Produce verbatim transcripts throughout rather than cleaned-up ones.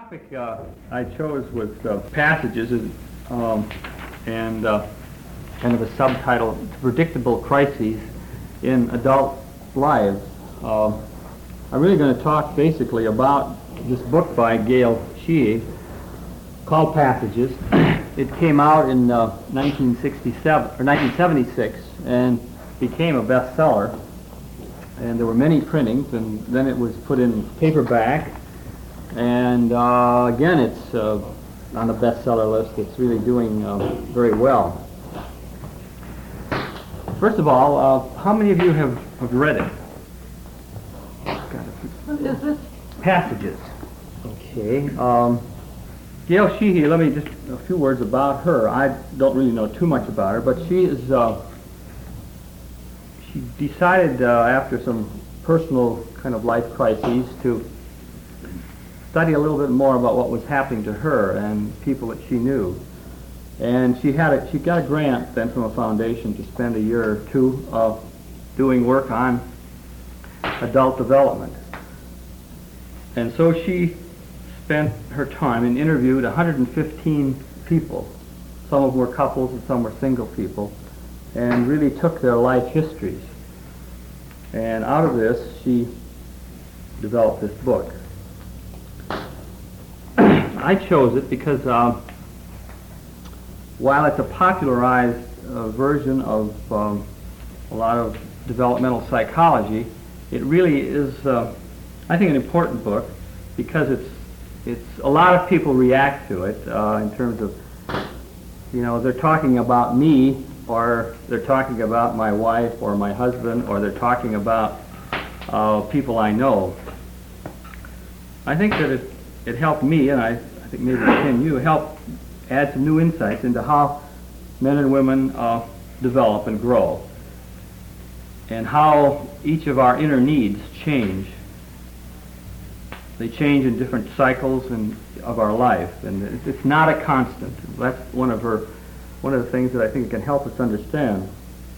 topic uh, I chose was uh, passages, um, and uh, kind of a subtitle, Predictable Crises in Adult Lives. Uh, I'm really going to talk basically about this book by Gail Sheehy called Passages. It came out in uh, nineteen sixty-seven or nineteen seventy-six and became a bestseller. And there were many printings, and then it was put in paperback. And uh, again, it's uh, on the bestseller list. It's really doing uh, very well. First of all, uh, how many of you have, have read it? What is this? Passages. Okay. Um, Gail Sheehy, let me just a few words about her. I don't really know too much about her, but she is. Uh, she decided uh, after some personal kind of life crises to study a little bit more about what was happening to her and people that she knew. And she had a, she got a grant then from a foundation to spend a year or two uh, doing work on adult development. And so she spent her time and interviewed one hundred fifteen people. Some of them were couples and some were single people, and really took their life histories. And out of this, she developed this book. I chose it because uh, while it's a popularized uh, version of um, a lot of developmental psychology, it really is, uh, I think, an important book because it's it's a lot of people react to it uh, in terms of, you know, they're talking about me, or they're talking about my wife or my husband, or they're talking about uh, people I know. I think that it, it helped me, and I, I think maybe it can you, help add some new insights into how men and women uh, develop and grow, and how each of our inner needs change. They change in different cycles and of our life, and it's not a constant. That's one of her, one of the things that I think it can help us understand.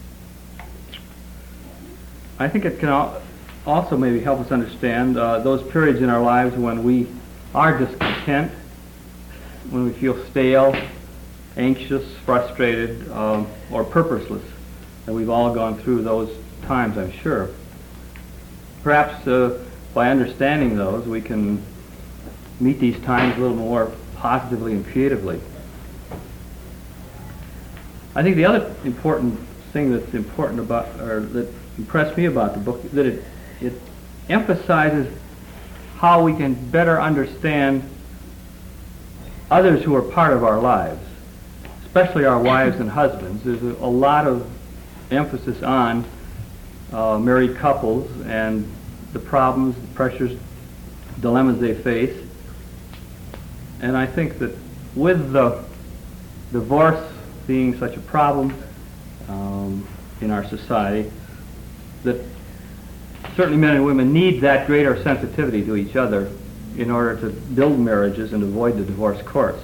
I think it can al- also maybe help us understand uh, those periods in our lives when we are discontent, when we feel stale, anxious, frustrated, um, or purposeless. And we've all gone through those times, I'm sure. Perhaps uh, by understanding those, we can meet these times a little more positively and creatively. I think the other important thing that's important about, or that impressed me about the book, that it, it emphasizes how we can better understand others who are part of our lives, especially our wives and husbands. There's a, a lot of emphasis on uh, married couples and the problems, the pressures, dilemmas they face. And I think that with the divorce being such a problem um, in our society, that certainly men and women need that greater sensitivity to each other in order to build marriages and avoid the divorce courts.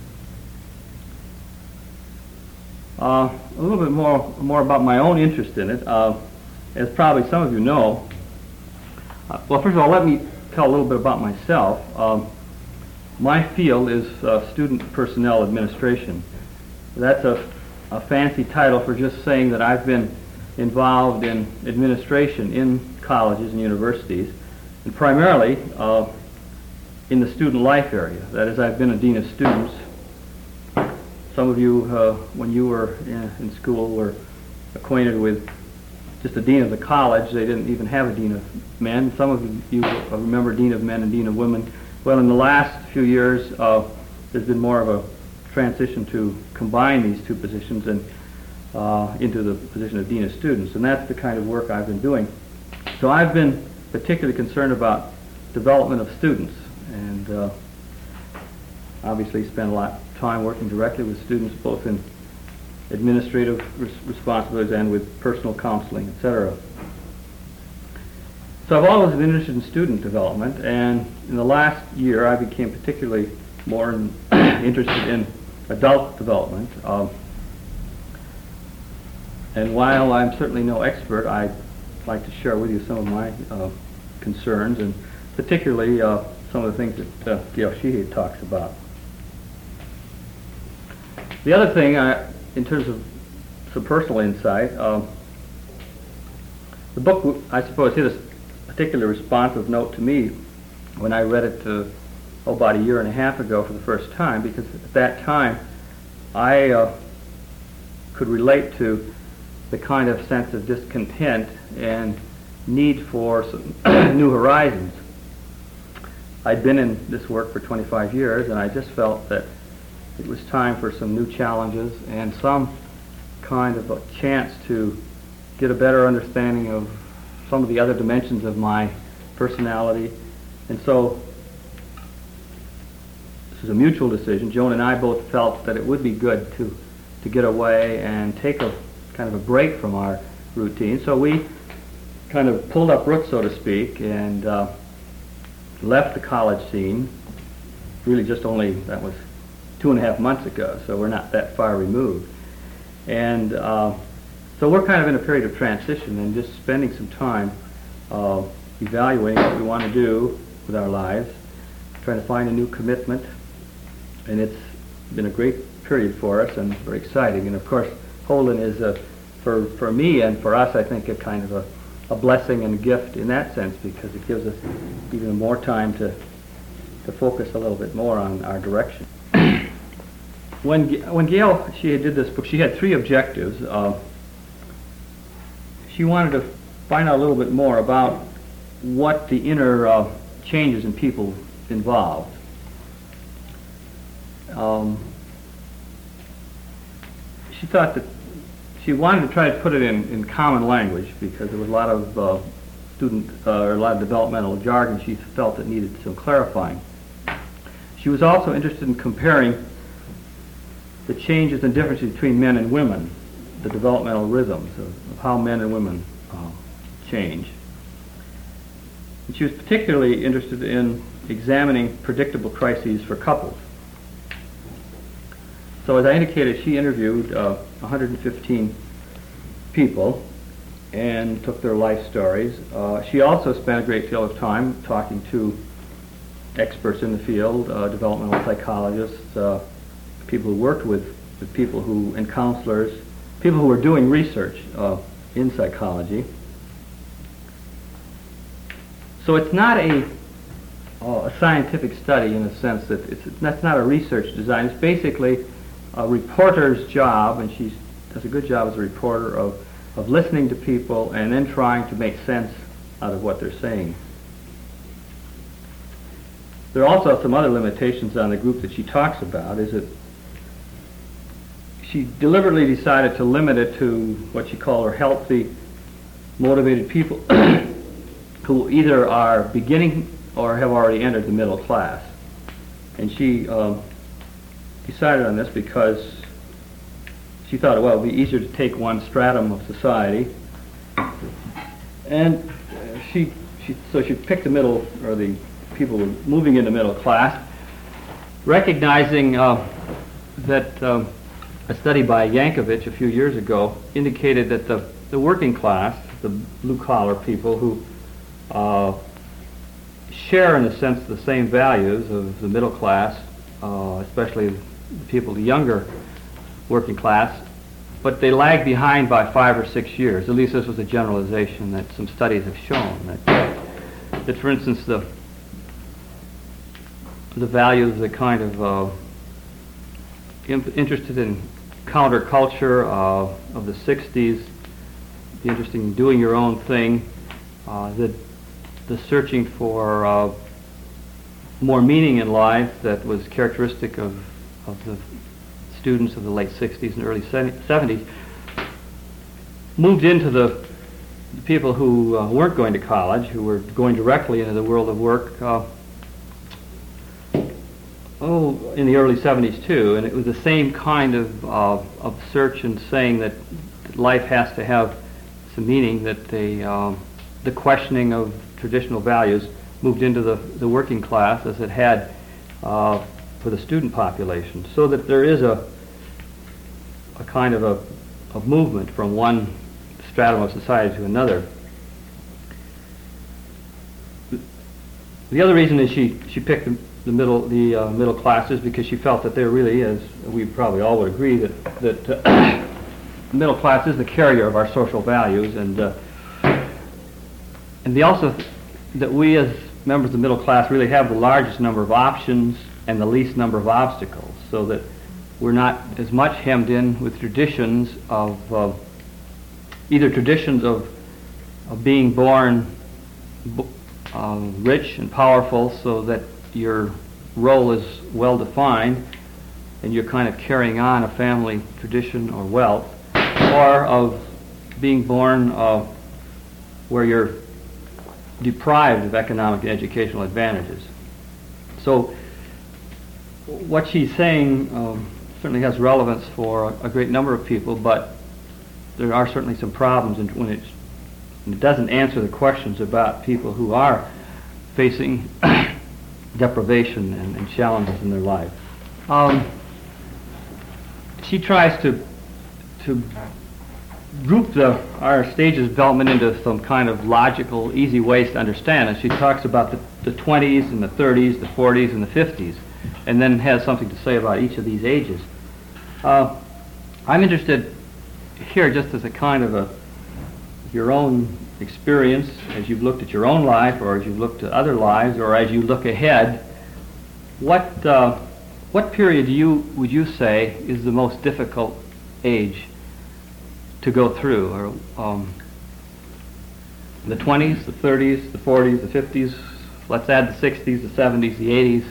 Uh, a little bit more, more about my own interest in it. Uh, as probably some of you know, uh, well, first of all, let me tell a little bit about myself. Um, my field is uh, student personnel administration. That's a, a fancy title for just saying that I've been involved in administration in colleges and universities, and primarily uh, in the student life area. That is, I've been a dean of students. Some of you, uh, when you were in, in school, were acquainted with just a dean of the college. They didn't even have a dean of men. Some of you remember dean of men and dean of women. Well, in the last few years, uh, there's been more of a transition to combine these two positions and uh, into the position of dean of students, and that's the kind of work I've been doing. So I've been particularly concerned about development of students, and uh, obviously spend a lot of time working directly with students, both in administrative res- responsibilities and with personal counseling, et cetera. So I've always been interested in student development, and in the last year I became particularly more in, interested in adult development. Um, and while I'm certainly no expert, I'd like to share with you some of my uh, concerns, and particularly uh, some of the things that uh, Gail Sheehy talks about. The other thing, I, in terms of some personal insight, um, the book, I suppose, hit a particular responsive note to me when I read it uh, oh, about a year and a half ago for the first time, because at that time I uh, could relate to the kind of sense of discontent and need for some new horizons. I'd been in this work for twenty-five years, and I just felt that it was time for some new challenges and some kind of a chance to get a better understanding of some of the other dimensions of my personality. And so this was a mutual decision. Joan and I both felt that it would be good to, to get away and take a kind of a break from our routine. So we kind of pulled up roots, so to speak, and uh, left the college scene. Really just only, that was two and a half months ago, so we're not that far removed. And uh, so we're kind of in a period of transition and just spending some time uh, evaluating what we want to do with our lives, trying to find a new commitment. And it's been a great period for us and very exciting. And of course, Holden is, a, for, for me and for us, I think, a kind of a, a blessing and a gift in that sense, because it gives us even more time to, to focus a little bit more on our direction. When, when Gail, she did this book, she had three objectives. Uh, she wanted to find out a little bit more about what the inner uh, changes in people involved. Um, she thought that she wanted to try to put it in, in common language, because there was a lot of uh, student uh, or a lot of developmental jargon she felt that needed some clarifying. She was also interested in comparing the changes and differences between men and women, the developmental rhythms of, of how men and women uh, change. And she was particularly interested in examining predictable crises for couples. So as I indicated, she interviewed uh, one hundred fifteen people and took their life stories. Uh, she also spent a great deal of time talking to experts in the field, uh, developmental psychologists, uh, people who worked with, with people who, and counselors, people who were doing research uh, in psychology. So it's not a, uh, a scientific study in the sense that it's, that's not a research design. It's basically a reporter's job, and she does a good job as a reporter of, of listening to people and then trying to make sense out of what they're saying. There are also some other limitations on the group that she talks about. Is that she deliberately decided to limit it to what she called her healthy, motivated people who either are beginning or have already entered the middle class. And she um, decided on this because she thought, well, it would be easier to take one stratum of society. And she, she, so she picked the middle, or the people who were moving into middle class, recognizing uh, that um, a study by Yankovic a few years ago indicated that the, the working class, the blue-collar people who uh, share, in a sense, the same values of the middle class, uh, especially the people, the younger working class, but they lag behind by five or six years. At least this was a generalization that some studies have shown. That, that for instance, the the values, the kind of uh, in, interested in counterculture uh, of the sixties, be interested in doing your own thing, uh, the the searching for uh, more meaning in life that was characteristic of of the students of the late sixties and early seventies, moved into the, the people who uh, weren't going to college, who were going directly into the world of work, uh, oh, in the early seventies too, and it was the same kind of, uh, of search and saying that, that life has to have some meaning, that they, um, the questioning of traditional values moved into the, the working class as it had uh, for the student population, so that there is a a kind of a, a movement from one stratum of society to another. the other reason is she, she picked the, the middle the uh, middle classes because she felt that there really is, we probably all would agree, that, that uh, the middle class is the carrier of our social values, and uh, and the also th that we as members of the middle class really have the largest number of options and the least number of obstacles, so that we're not as much hemmed in with traditions of uh, either traditions of, of being born b uh, rich and powerful so that your role is well defined and you're kind of carrying on a family tradition or wealth, or of being born uh, where you're deprived of economic and educational advantages. So what she's saying um, certainly has relevance for a, a great number of people, but there are certainly some problems in, when it's, it doesn't answer the questions about people who are facing deprivation and, and challenges in their life. Um, she tries to to group the our stages of development into some kind of logical, easy ways to understand. And she talks about the, the twenties and the thirties, the forties and the fifties, and then has something to say about each of these ages. Uh, I'm interested here just as a kind of a your own experience as you've looked at your own life, or as you've looked at other lives, or as you look ahead. What uh, what period do you would you say is the most difficult age to go through? Or um, the twenties, the thirties, the forties, the fifties, let's add the sixties, the seventies, the eighties,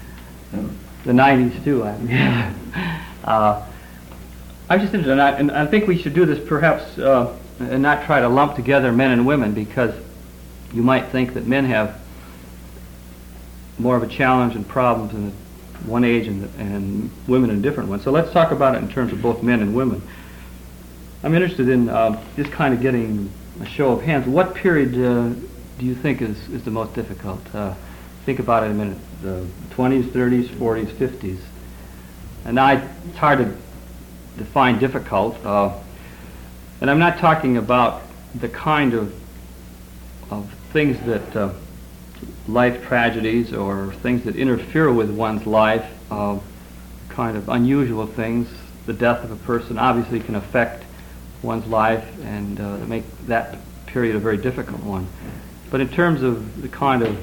the nineties too. I mean, uh, I'm just interested, and I, and I think we should do this perhaps uh, and not try to lump together men and women, because you might think that men have more of a challenge and problems in one age and, and women in a different one. So let's talk about it in terms of both men and women. I'm interested in uh, just kind of getting a show of hands. What period uh, do you think is, is the most difficult? Uh, think about it a minute. The twenties, thirties, forties, fifties. And I, it's hard to define difficult. Uh, and I'm not talking about the kind of, of things that uh, life tragedies or things that interfere with one's life, uh, kind of unusual things. The death of a person obviously can affect one's life and uh, make that period a very difficult one. But in terms of the kind of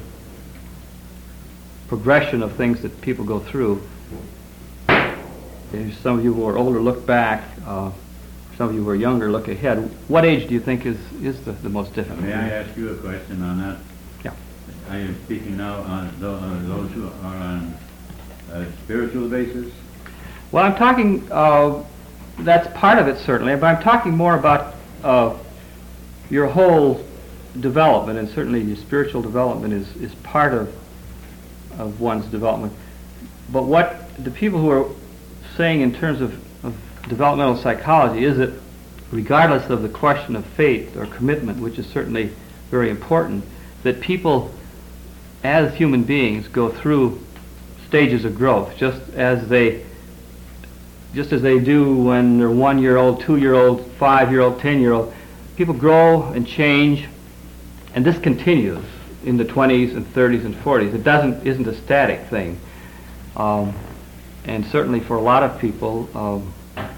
progression of things that people go through, if some of you who are older look back, uh, some of you who are younger look ahead. What age do you think is, is the, the most difficult? May I ask you a question on that? Yeah. Are you speaking now on those who are on a spiritual basis? Well, I'm talking, uh, that's part of it certainly, but I'm talking more about uh, your whole development, and certainly your spiritual development is, is part of, of one's development. But what the people who are saying in terms of, of developmental psychology is that regardless of the question of faith or commitment, which is certainly very important, that people as human beings go through stages of growth, just as they just as they do when they're one-year-old, two-year-old, five-year-old, ten-year-old. People grow and change, and this continues in the twenties and thirties and forties. It doesn't isn't a static thing. Um, and certainly for a lot of people, um,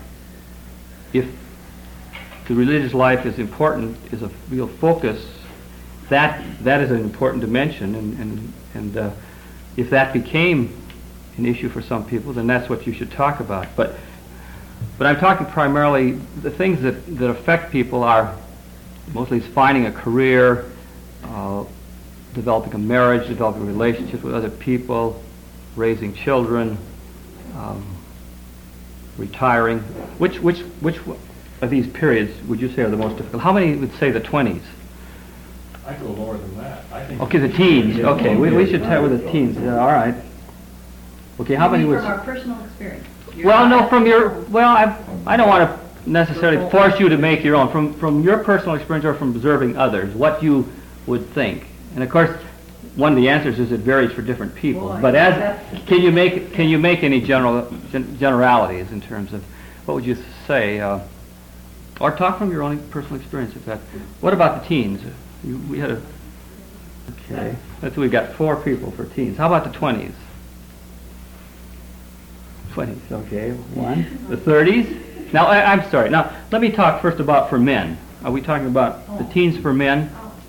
if the religious life is important, is a real focus, that that is an important dimension, and and, and uh, if that became an issue for some people, then that's what you should talk about. But but I'm talking primarily, the things that, that affect people are mostly finding a career, uh, developing a marriage, developing relationships with other people, raising children, um, retiring. Which which which of these periods would you say are the most difficult? How many would say the twenties? I go lower than that. I think Okay, the teens. Okay, we, we should start with the teens. Yeah, all right. Okay, how many From would... our personal experience. You're Well, no, not- from your... Well, I I don't want to necessarily force you to make your own. From from your personal experience or from observing others, what you would think. And of course, one of the answers is it varies for different people. Well, I But think as that's- can you make can you make any general gen, generalities in terms of what would you say, uh, or talk from your own personal experience? If that. What about the teens? You, we had a. Okay. That's, we've got four people for teens. How about the twenties? Twenties, okay, one. The thirties? Now, I, I'm sorry, now, let me talk first about for men. Are we talking about the teens for men?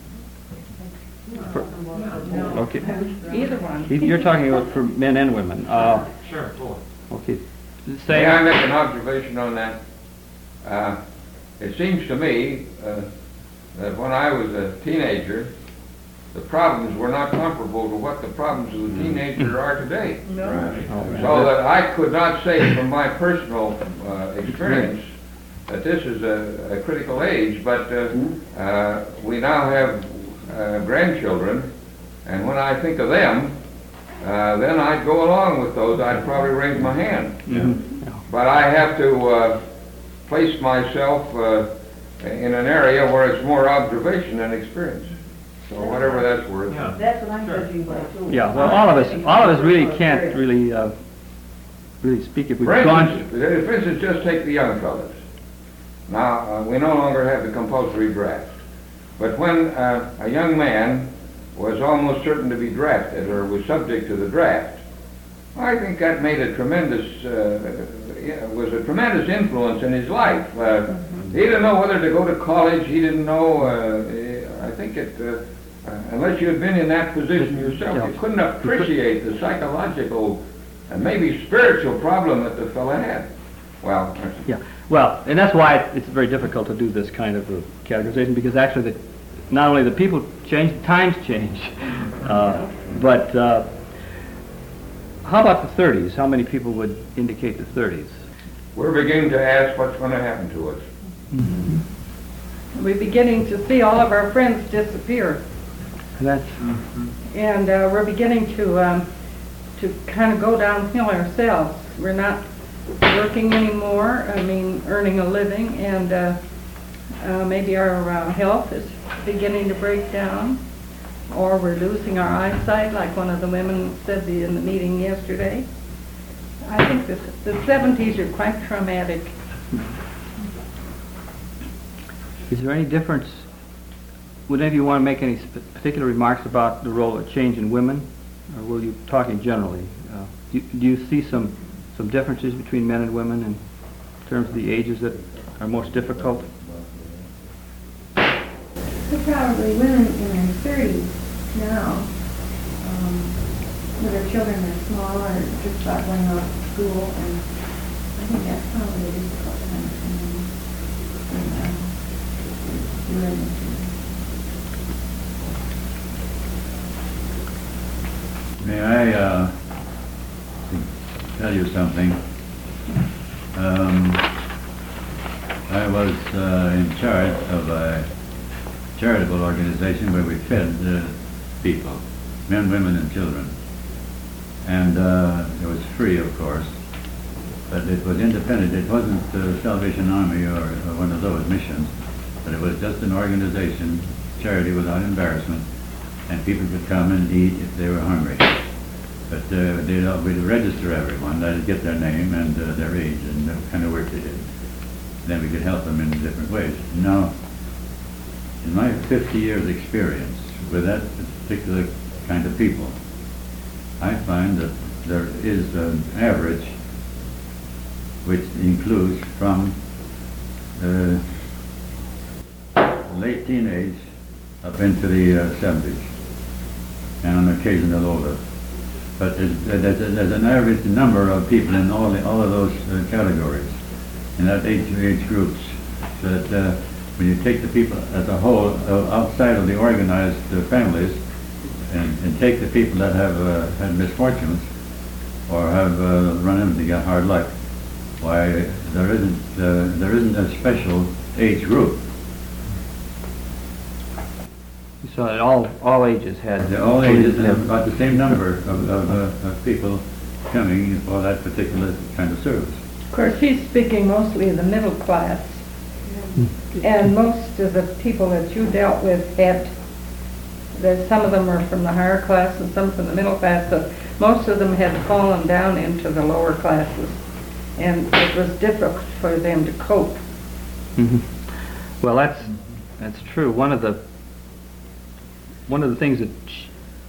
For- Okay. Either one. You're talking about for men and women. Uh, Sure, both. okay. May I Say, make an observation on that? Uh, It seems to me uh, that when I was a teenager, the problems were not comparable to what the problems of the teenager are today. No. Right. Oh, So that I could not say from my personal uh, experience that this is a, a critical age, but uh, uh, we now have uh, grandchildren, and when I think of them, uh, then I'd go along with those. I'd probably raise my hand. Mhm. But I have to uh, place myself uh, in an area where it's more observation than experience. So whatever that's worth. Yeah. That's what I'm Sure. judging by too. Yeah, well, all of us, all of us really can't really, uh, really speak if we've For gone. instance, uh, for instance, just take the young fellas. Now, uh, we no longer have the compulsory draft. But when uh, a young man was almost certain to be drafted or was subject to the draft, I think that made a tremendous, uh, yeah, was a tremendous influence in his life. Uh, he didn't know whether to go to college. He didn't know. Uh, I think it, uh, uh, unless you had been in that position yourself, you couldn't appreciate the psychological and maybe spiritual problem that the fellow had. Well, Yeah, well, and that's why it's very difficult to do this kind of a categorization, because actually the, not only the people change, times change. Uh, but uh, how about the thirties? How many people would indicate the thirties? we're beginning to ask what's going to happen to us. We're beginning to see all of our friends disappear. And that's, And uh, we're beginning to, um, to kind of go downhill ourselves. We're not working anymore, I mean, earning a living, and uh, uh, maybe our uh, health is beginning to break down, or we're losing our eyesight, like one of the women said the- in the meeting yesterday. I think the, the seventies are quite traumatic. is there any difference, would any of you want to make any sp- particular remarks about the role of change in women? Or will you talking generally? Uh, do, do you see some, some differences between men and women in terms of the ages that are most difficult? They're probably women in their thirties now, um, where their children are small or just about going off to school, and I think that's probably a difficult time for them. And, um, women. May I uh, tell you something? Um, I was uh, in charge of a charitable organization where we fed uh, people, men, women, and children. And uh, it was free, of course, but it was independent. It wasn't the Salvation Army or, or one of those missions, but it was just an organization, charity without embarrassment, and people could come and eat if they were hungry. But uh, they'd, uh, we'd register everyone, they'd get their name and uh, their age and the kind of work they did. Then we could help them in different ways. Now, in my fifty years experience with that particular kind of people, I find that there is an average which includes from uh, late teenage up into the uh, seventies, and on occasion a little older. But there's, there's, a, there's an average number of people in all, the, all of those uh, categories, in that age, age groups, so that uh, when you take the people as a whole uh, outside of the organized uh, families, and, and take the people that have uh, had misfortunes or have uh, run into hard luck, why there isn't uh, there isn't a special age group. So that all, all ages had... The all ages have about the same number of, of, uh, of people coming for that particular kind of service. Of course, he's speaking mostly of the middle class. And most of the people that you dealt with had, that some of them are from the higher class and some from the middle class, so most of them had fallen down into the lower classes. And it was difficult for them to cope. Mhm. Well, that's, that's true. One of the, one of the things that ch-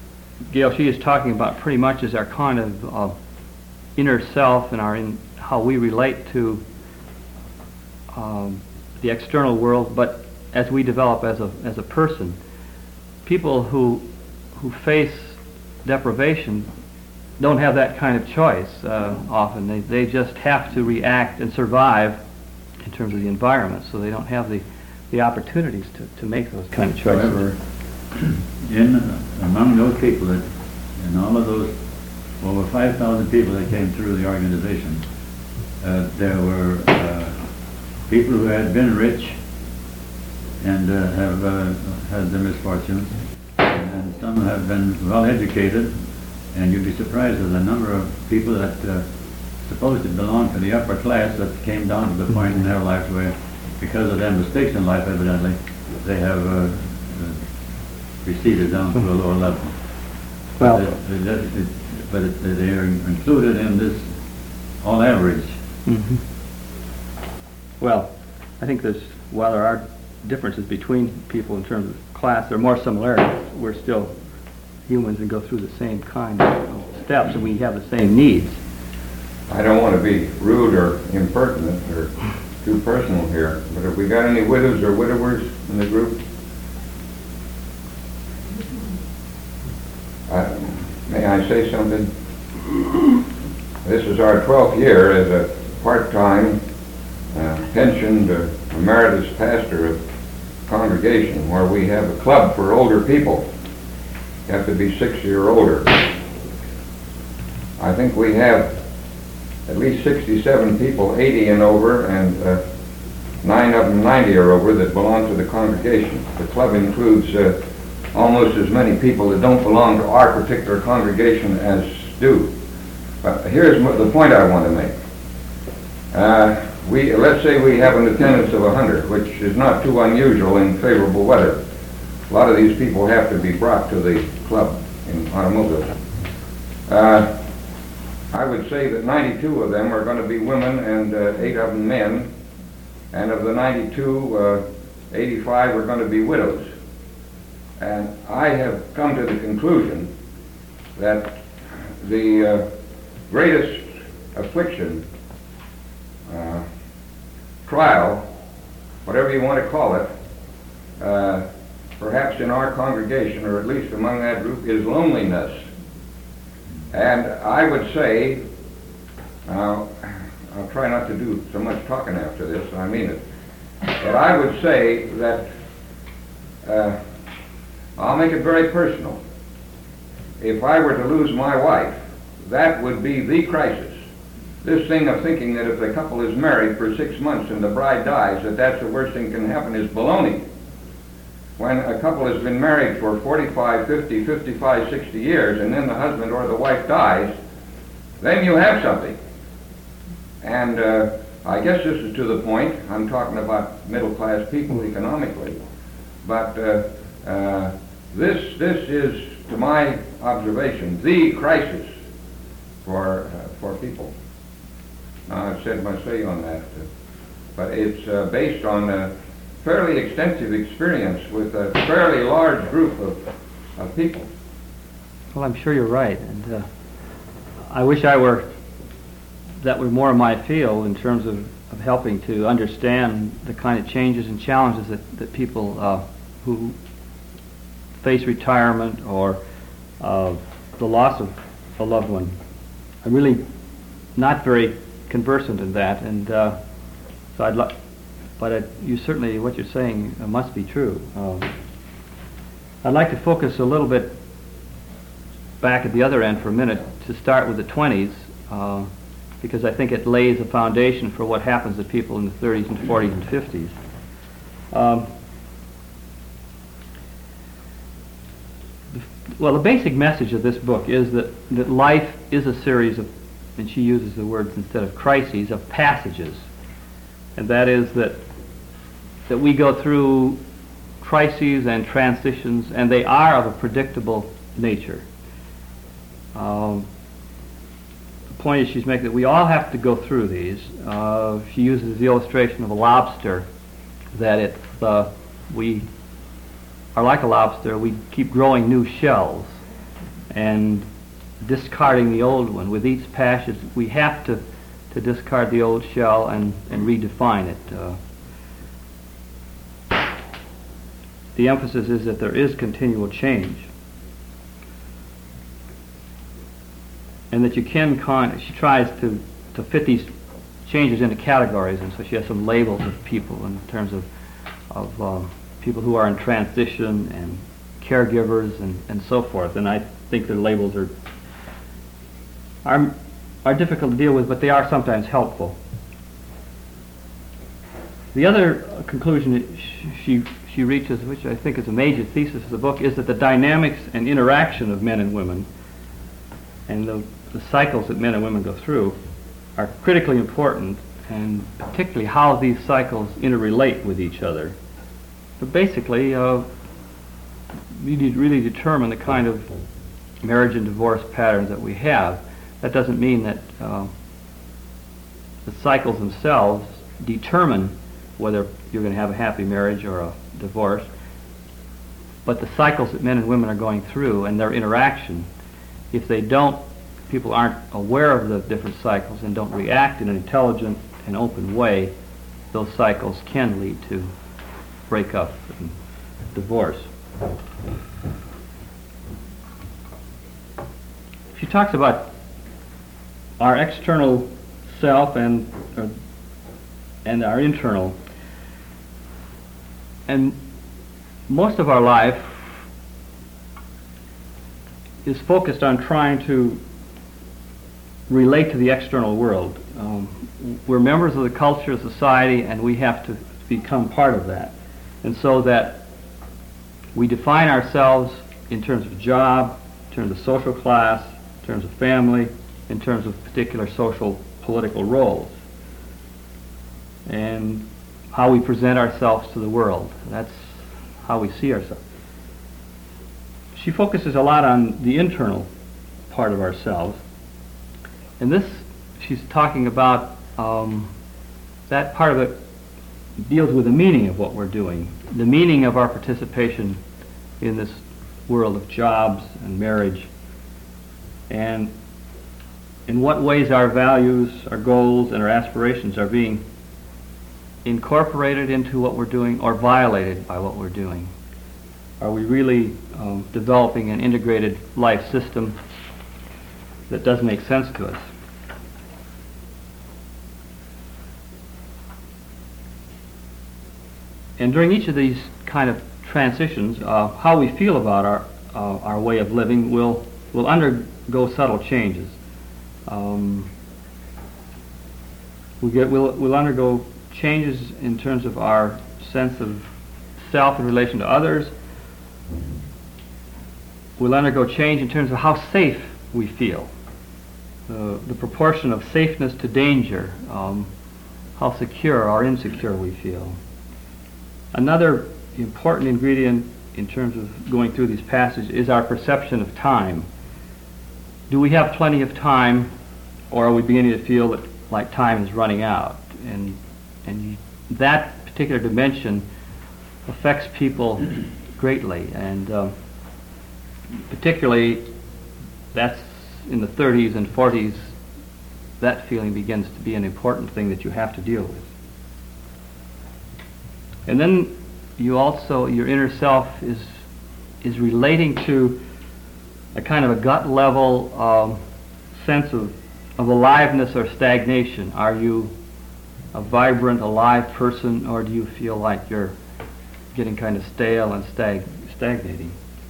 Gail, she is talking about pretty much is our kind of uh, inner self and our in how we relate to um, the external world, but as we develop as a as a person. People who who face deprivation don't have that kind of choice uh, often. They they just have to react and survive in terms of the environment, so they don't have the the opportunities to, to make those kind of choices. However, in uh, among those people that, in all of those over five thousand people that came through the organization, uh, there were uh, people who had been rich and uh, have uh, had the misfortunes, and, and some have been well educated, and you'd be surprised at the number of people that uh, supposed to belong to the upper class that came down to the point in their lives where, because of their mistakes in life, evidently, they have uh, uh, receded down to a lower level. Well, But, it, it, it, but it, they are included in this all average. mhm. Well, I think there's, while there are differences between people in terms of class, there are more similarities. We're still humans and go through the same kind of steps, and we have the same needs. I don't want to be rude or impertinent or too personal here, but have we got any widows or widowers in the group? Uh, may I say something? This is our twelfth year as a part-time, uh, pensioned, uh, emeritus pastor of congregation where we have a club for older people. You have to be sixty or older. I think we have at least sixty-seven people, eighty and over, and uh, nine of them ninety or over that belong to the congregation. The club includes uh, almost as many people that don't belong to our particular congregation as do. But here's the point I want to make. Uh, we, let's say we have an attendance of one hundred, which is not too unusual in favorable weather. A lot of these people have to be brought to the club in automobiles. Uh, I would say that ninety-two of them are going to be women and uh, eight of them men. And of the ninety-two, uh, eighty-five are going to be widows. And I have come to the conclusion that the uh, greatest affliction, uh, trial, whatever you want to call it, uh, perhaps in our congregation, or at least among that group, is loneliness. And I would say, uh, I'll try not to do so much talking after this, I mean it, but I would say that, uh, I'll make it very personal. If I were to lose my wife, that would be the crisis. This thing of thinking that if the couple is married for six months and the bride dies, that that's the worst thing can happen is baloney. When a couple has been married for forty-five, fifty, fifty-five, sixty years, and then the husband or the wife dies, then you have something. And uh, I guess this is to the point, I'm talking about middle-class people economically, but uh, uh, this, this is, to my observation, the crisis for, uh, for people. Now, I've said my say on that, uh, but it's uh, based on uh, fairly extensive experience with a fairly large group of, of people. Well, I'm sure you're right, and uh, I wish I were, that were more of my field in terms of, of helping to understand the kind of changes and challenges that, that people uh, who face retirement or uh, the loss of a loved one. I'm really not very conversant in that, and uh, so I'd like, but it, you certainly, what you're saying uh, must be true. Um, I'd like to focus a little bit back at the other end for a minute to start with the twenties, uh, because I think it lays a foundation for what happens to people in the thirties and forties and fifties. Um, well, the basic message of this book is that, that life is a series of, and she uses the words instead of crises, of passages. And that is that that we go through crises and transitions, and they are of a predictable nature. Um, the point is she's making that we all have to go through these. Uh, she uses the illustration of a lobster, that it uh, we are like a lobster. We keep growing new shells, and discarding the old one. With each passage, we have to, to discard the old shell and, and redefine it. Uh, the emphasis is that there is continual change, and that you can con- she tries to, to fit these changes into categories, and so she has some labels of people in terms of, of um, people who are in transition and caregivers and, and so forth. And I think their labels are, are are difficult to deal with, but they are sometimes helpful. The other uh, conclusion that sh- she she reaches, which I think is a major thesis of the book, is that the dynamics and interaction of men and women and the, the cycles that men and women go through are critically important, and particularly how these cycles interrelate with each other. But basically, uh, we need to really determine the kind of marriage and divorce patterns that we have. That doesn't mean that uh, the cycles themselves determine whether you're going to have a happy marriage or a divorce, but the cycles that men and women are going through and their interaction, if they don't, people aren't aware of the different cycles and don't react in an intelligent and open way, those cycles can lead to breakup and divorce. She talks about our external self and or, and our internal. And most of our life is focused on trying to relate to the external world. Um, we're members of the culture, society, and we have to become part of that. And so that we define ourselves in terms of job, in terms of social class, in terms of family, in terms of particular social political roles, and how we present ourselves to the world. That's how we see ourselves. She focuses a lot on the internal part of ourselves, and this, she's talking about um, that part of it deals with the meaning of what we're doing, the meaning of our participation in this world of jobs and marriage, and in what ways our values, our goals, and our aspirations are being incorporated into what we're doing or violated by what we're doing. Are we really um, developing an integrated life system that does make sense to us? And during each of these kind of transitions, uh, how we feel about our uh, our way of living will will undergo subtle changes. Um, we get we'll, we'll undergo changes in terms of our sense of self in relation to others. We'll undergo change in terms of how safe we feel, uh, the proportion of safeness to danger, um, how secure or insecure we feel. Another important ingredient in terms of going through these passages is our perception of time. Do we have plenty of time, or are we beginning to feel that like time is running out? And and that particular dimension affects people greatly, and um, particularly that's in the thirties and forties. That feeling begins to be an important thing that you have to deal with. And then you also, your inner self is is relating to a kind of a gut level um, sense of, of aliveness or stagnation. Are you a vibrant, alive person, or do you feel like you're getting kind of stale and stag- stagnating?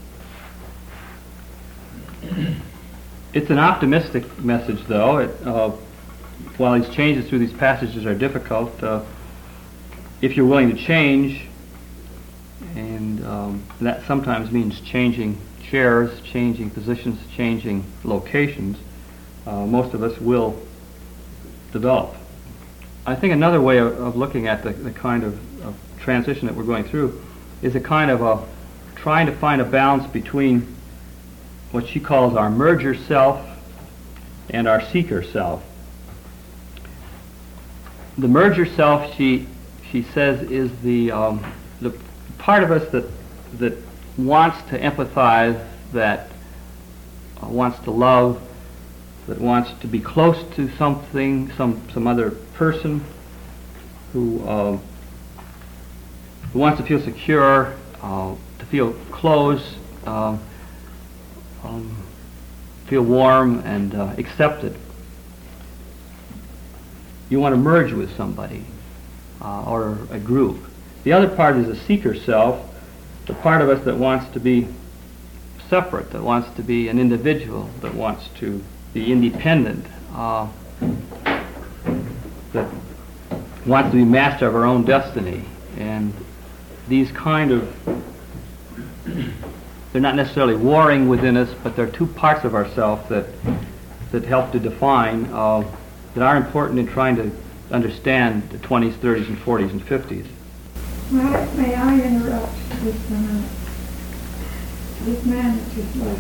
It's an optimistic message, though. It, uh, while these changes through these passages are difficult, uh, if you're willing to change, and um, that sometimes means changing chairs, changing positions, changing locations, uh, most of us will develop. I think another way of, of looking at the, the kind of, of transition that we're going through is a kind of a trying to find a balance between what she calls our merger self and our seeker self. The merger self, she she says, is the um, the part of us that that wants to empathize, that uh, wants to love, that wants to be close to something, some some other person, who uh, who wants to feel secure, uh, to feel close, uh, um, feel warm and uh, accepted. You want to merge with somebody uh, or a group. The other part is the seeker self, the part of us that wants to be separate, that wants to be an individual, that wants to be independent, uh, that wants to be master of our own destiny. And these kind of, they're not necessarily warring within us, but they're two parts of ourselves that that help to define, uh, that are important in trying to understand the twenties, thirties, and forties, and fifties. May, may I interrupt this minute? This man that just left,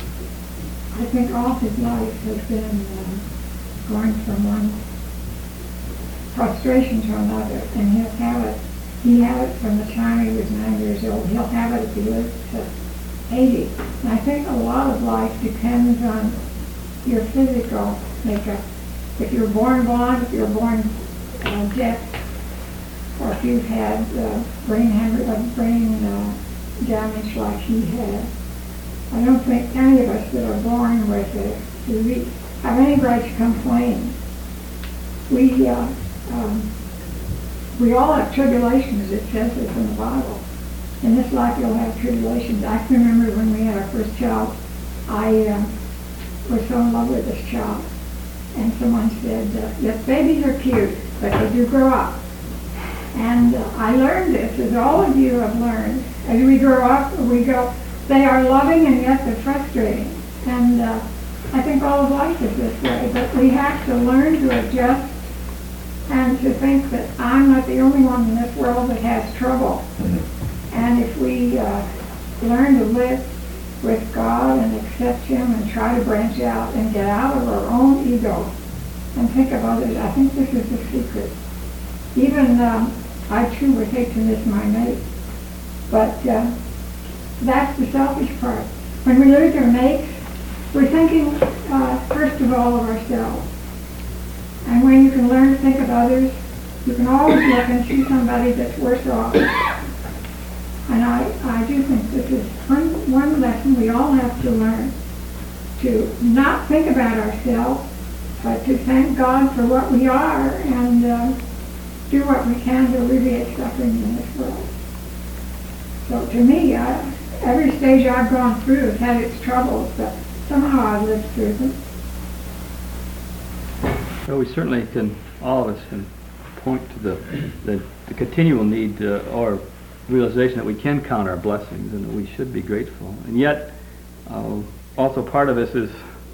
I think all his life has been uh, going from one frustration to another, and he'll have it, he had it from the time he was nine years old, he'll have it if he lives to eighty. And I think a lot of life depends on your physical makeup. If you're born blind, if you're born uh, deaf, or if you've had uh, brain hemorrhage, uh, brain uh, damage like he had, I don't think any of us that are born with it we have any right to complain. We uh, um, we all have tribulations. It says this in the Bible. In this life, you'll have tribulations. I can remember when we had our first child, I uh, was so in love with this child, and someone said, uh, "Yes, babies are cute, but they do grow up." And uh, I learned this, as all of you have learned. As we grow up, we go, they are loving and yet they're frustrating. And uh, I think all of life is this way, but we have to learn to adjust and to think that I'm not the only one in this world that has trouble. And if we uh, learn to live with God and accept Him and try to branch out and get out of our own ego and think of others, I think this is the secret. Even um, I too would hate to miss my mate, but uh, that's the selfish part. When we lose our mates, we're thinking uh, first of all of ourselves. And when you can learn to think of others, you can always look and see somebody that's worse off. And I, I do think this is one, one lesson we all have to learn, to not think about ourselves, but to thank God for what we are and uh, do what we can to alleviate suffering in this world. So to me, I, every stage I've gone through has had its troubles, but somehow I've lived through them. Well, we certainly can, all of us can point to the, the, the continual need uh, or realization that we can count our blessings and that we should be grateful. And yet, uh, also part of this is,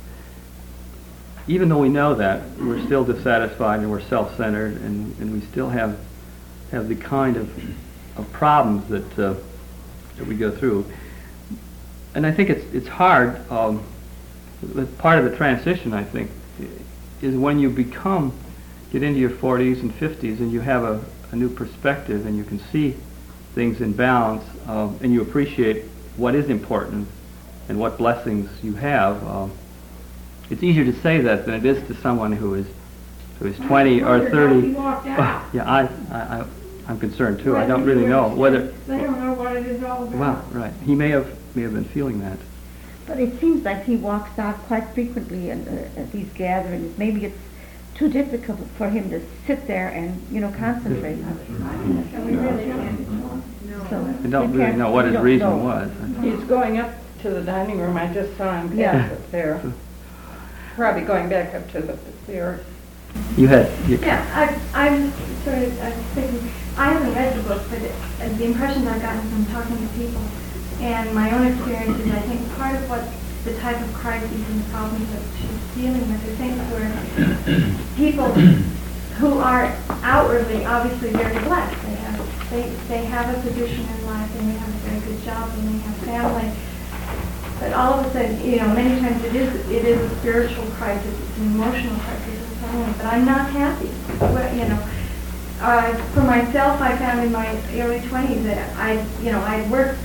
even though we know that, we're still dissatisfied and we're self-centered, and, and we still have have the kind of, of problems that uh, that we go through. And I think it's it's hard. Um, part of the transition, I think, is when you become, get into your forties and fifties, and you have a, a new perspective, and you can see things in balance, uh, and you appreciate what is important and what blessings you have. Um, It's easier to say that than it is to someone who is who is twenty or thirty. Yeah, I, I, I, I'm concerned too. I don't really know whether. They don't know what it is all about. Well, right. He may have may have been feeling that. But it seems like he walks out quite frequently at, uh, at these gatherings. Maybe it's too difficult for him to sit there and, you know, concentrate on it. So we really can't. So I don't you really can't- know what you his don't reason know. was. He's going up to the dining room. I just saw him Yeah. pass up there. Probably going back up to the there. You had. You, Yeah, I, I'm sort of I'm thinking, I haven't read the book, but it, uh, the impressions I've gotten from talking to people and my own experiences, I think part of what the type of crises and problems that she's dealing with are things where people who are outwardly obviously very blessed. They have they, they have a position in life and they have a very good job and they have family. But all of a sudden, you know, many times it is it is a spiritual crisis, it's an emotional crisis, and so on. But I'm not happy. Well, you know, uh, for myself, I found in my early twenties that I, you know, I'd worked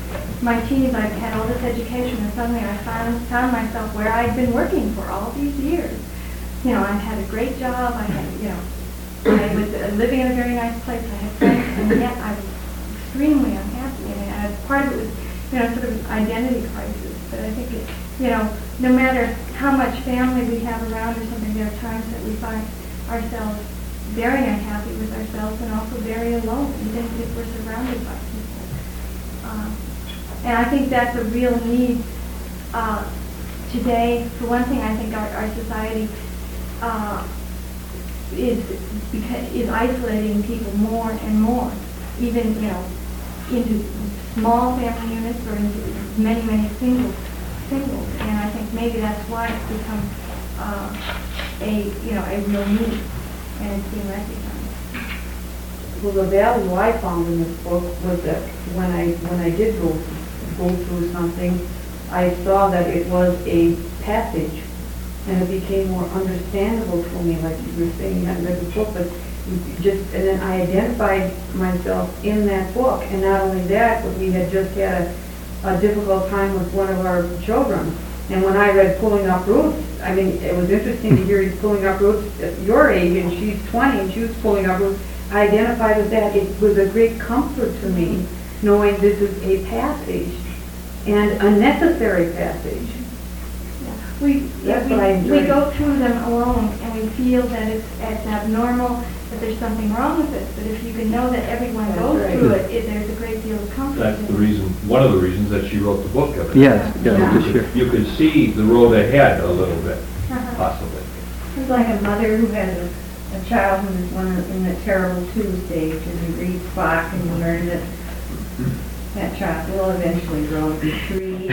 my teens, I've had all this education, and suddenly I found, found myself where I'd been working for all these years. You know, I had a great job, I had, you know, I was uh, living in a very nice place, I had friends, and yet I was extremely unhappy. And uh, part of it was, you know, sort of identity crisis. But I think it, you know, no matter how much family we have around or something, there are times that we find ourselves very unhappy with ourselves and also very alone, even if we're surrounded by people. Um, and I think that's a real need uh, today. For one thing, I think our, our society uh, is beca- is isolating people more and more, even, you know, into small family units or into many, many singles. singles. And I think maybe that's why it's become uh, a, you know, a real need, and it's being recognized. Well, the value I found in this book was that when I when I did go go through something, I saw that it was a passage, and it became more understandable to me. Like you were saying, you hadn't read the book, but you just and then I identified myself in that book. And not only that, but we had just had a, a difficult time with one of our children. And when I read Pulling Up Roots, I mean, it was interesting to hear you pulling up roots at your age, and she's twenty, and she was pulling up roots. I identified with that. It was a great comfort to me, knowing this is a passage, and a necessary passage. Yeah. We, That's we, what I enjoyed. we go through them alone, and we feel that it's, it's abnormal, that there's something wrong with it. But if you can know that everyone That's goes right. through it, it, there's a great deal of comfort. That's in the it. reason, one of the reasons that she wrote the book of it. Yes, Yeah. yeah, for sure. You could see the road ahead a little bit, Uh-huh. possibly. It's like a mother who has a, a child who is one of, in the terrible two stage, and you read Spock and you learn that that child will eventually grow to be three.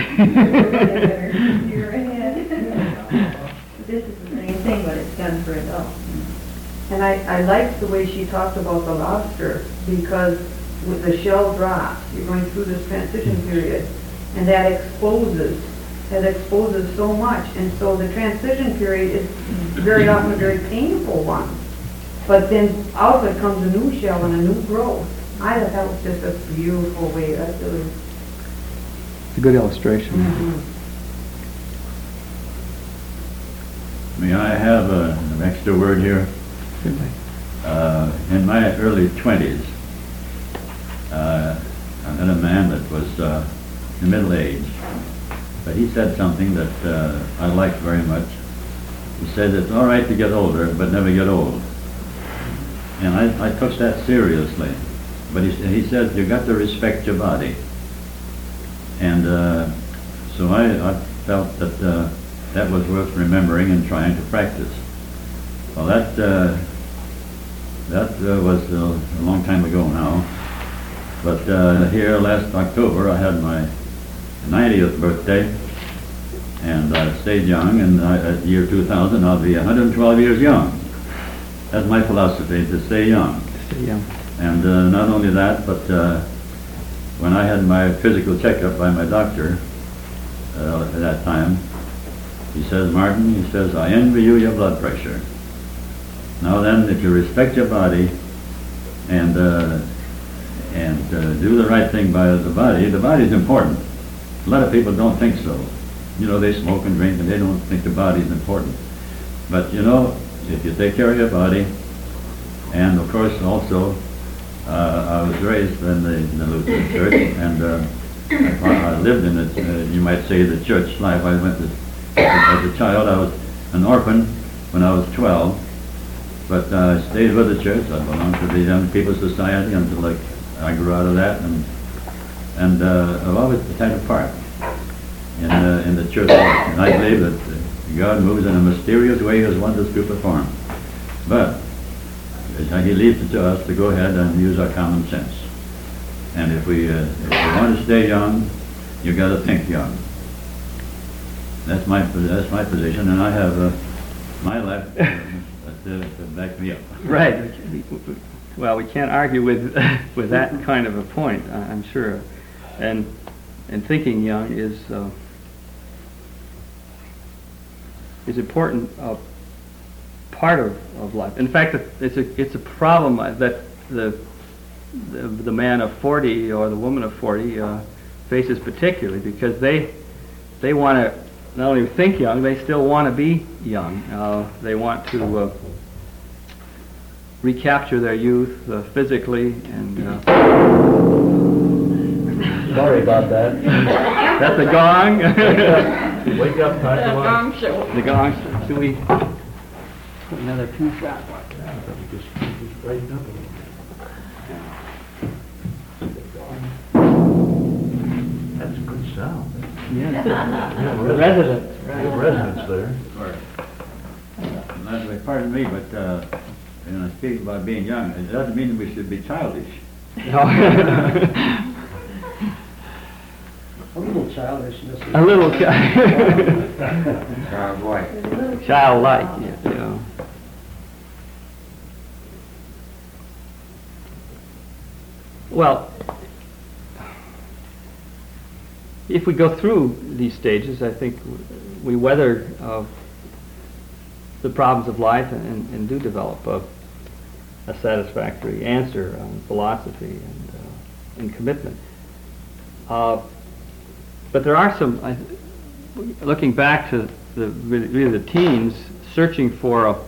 You're ahead. This is the same thing, but it's done for adults. And I, I liked the way she talked about the lobster, because with the shell drops, you're going through this transition period, and that exposes, that exposes so much. And so the transition period is very often a very painful one. But then out of it comes a new shell and a new growth. I thought that was just a beautiful way. That really. It's a good illustration. Mhm. May I have a, an extra word here? Certainly. Uh, in my early twenties, uh, I met a man that was uh, in middle age, but he said something that uh, I liked very much. He said it's all right to get older, but never get old. And I, I took that seriously. But he, he said you got to respect your body. And uh, so I, I felt that uh, that was worth remembering and trying to practice. Well, that uh, that uh, was uh, a long time ago now. But uh, here last October I had my ninetieth birthday, and I stayed young, and I, at year two thousand I'll be one hundred twelve years young. That's my philosophy, to stay young. Stay young. And uh, not only that, but uh, when I had my physical checkup by my doctor uh, at that time, he says, Martin, he says, I envy you your blood pressure. Now then, if you respect your body and uh, and uh, do the right thing by the body, the body's important. A lot of people don't think so. You know, they smoke and drink and they don't think the body's important. But you know, if you take care of your body, and of course also, uh, I was raised in the, in the Lutheran church, and uh, I, I lived in it, uh, you might say, the church life. I went to, as a child, I was an orphan when I was twelve, but uh, I stayed with the church. I belonged to the Young People's Society until I, I grew out of that, and and uh, I've always had a part in, uh, in the church life. And I believe that uh, God moves in a mysterious way, His wonders to perform. But uh, He leaves it to us to go ahead and use our common sense. And if we, uh, if we want to stay young, you've got to think young. That's my that's my position, and I have uh, my life uh, to, to back me up. Right. Well, we can't argue with with that kind of a point, I- I'm sure. And and thinking young is uh, is important uh, part of, of life. In fact, it's a it's a problem that the the, the man of forty or the woman of forty uh, faces particularly, because they they want to not only think young, they still want to be young. Uh, they want to uh, recapture their youth uh, physically and. Uh, Sorry about that. That's a gong. Wake up, time to lunch. show. The gong. Should we put another two shots like that? Just, just brighten up a little. That's a good sound. Yes. Yeah, The residents. Good residents there. Leslie, pardon me, but, uh, when I speak about being young, it doesn't mean that we should be childish. A little childishness. A little chi- Sounds like. childlike, yes, yeah. Well, if we go through these stages, I think we weather uh, the problems of life and, and do develop a, a satisfactory answer on philosophy and, uh, and commitment. Uh, but there are some, I, looking back to the really, really the teens, searching for a,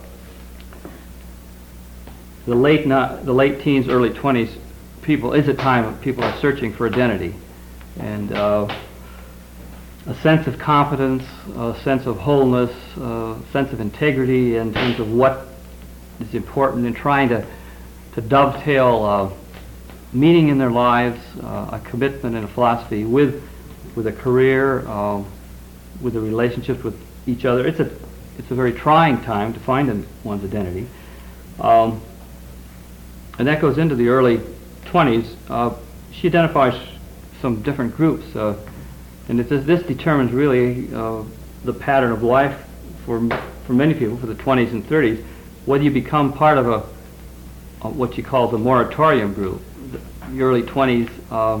the late not, the late teens, early twenties people is a time when people are searching for identity and uh, a sense of confidence, a sense of wholeness, a sense of integrity in terms of what is important in trying to to dovetail uh, meaning in their lives, uh, a commitment and a philosophy with with a career, uh, with the relationships with each other. It's a it's a very trying time to find an, one's identity, um, and that goes into the early twenties. Uh, she identifies some different groups, uh, and it, this, this determines really uh, the pattern of life for for many people for the twenties and thirties. Whether you become part of a, a what you call the moratorium group, the early twenties, uh,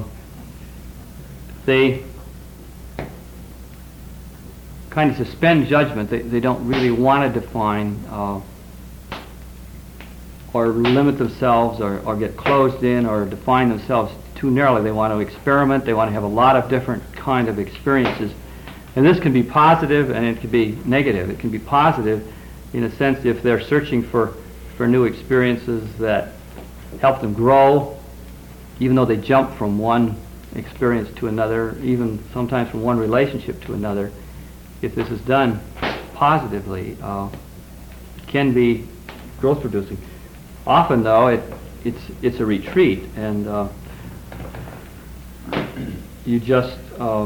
they kind of suspend judgment. They, they don't really want to define uh, or limit themselves or, or get closed in or define themselves too narrowly. They want to experiment. They want to have a lot of different kind of experiences. And this can be positive and it can be negative. It can be positive in a sense if they're searching for, for new experiences that help them grow, even though they jump from one experience to another, even sometimes from one relationship to another. If this is done positively, uh, it can be growth producing. Often, though, it, it's it's a retreat, and uh, you just uh,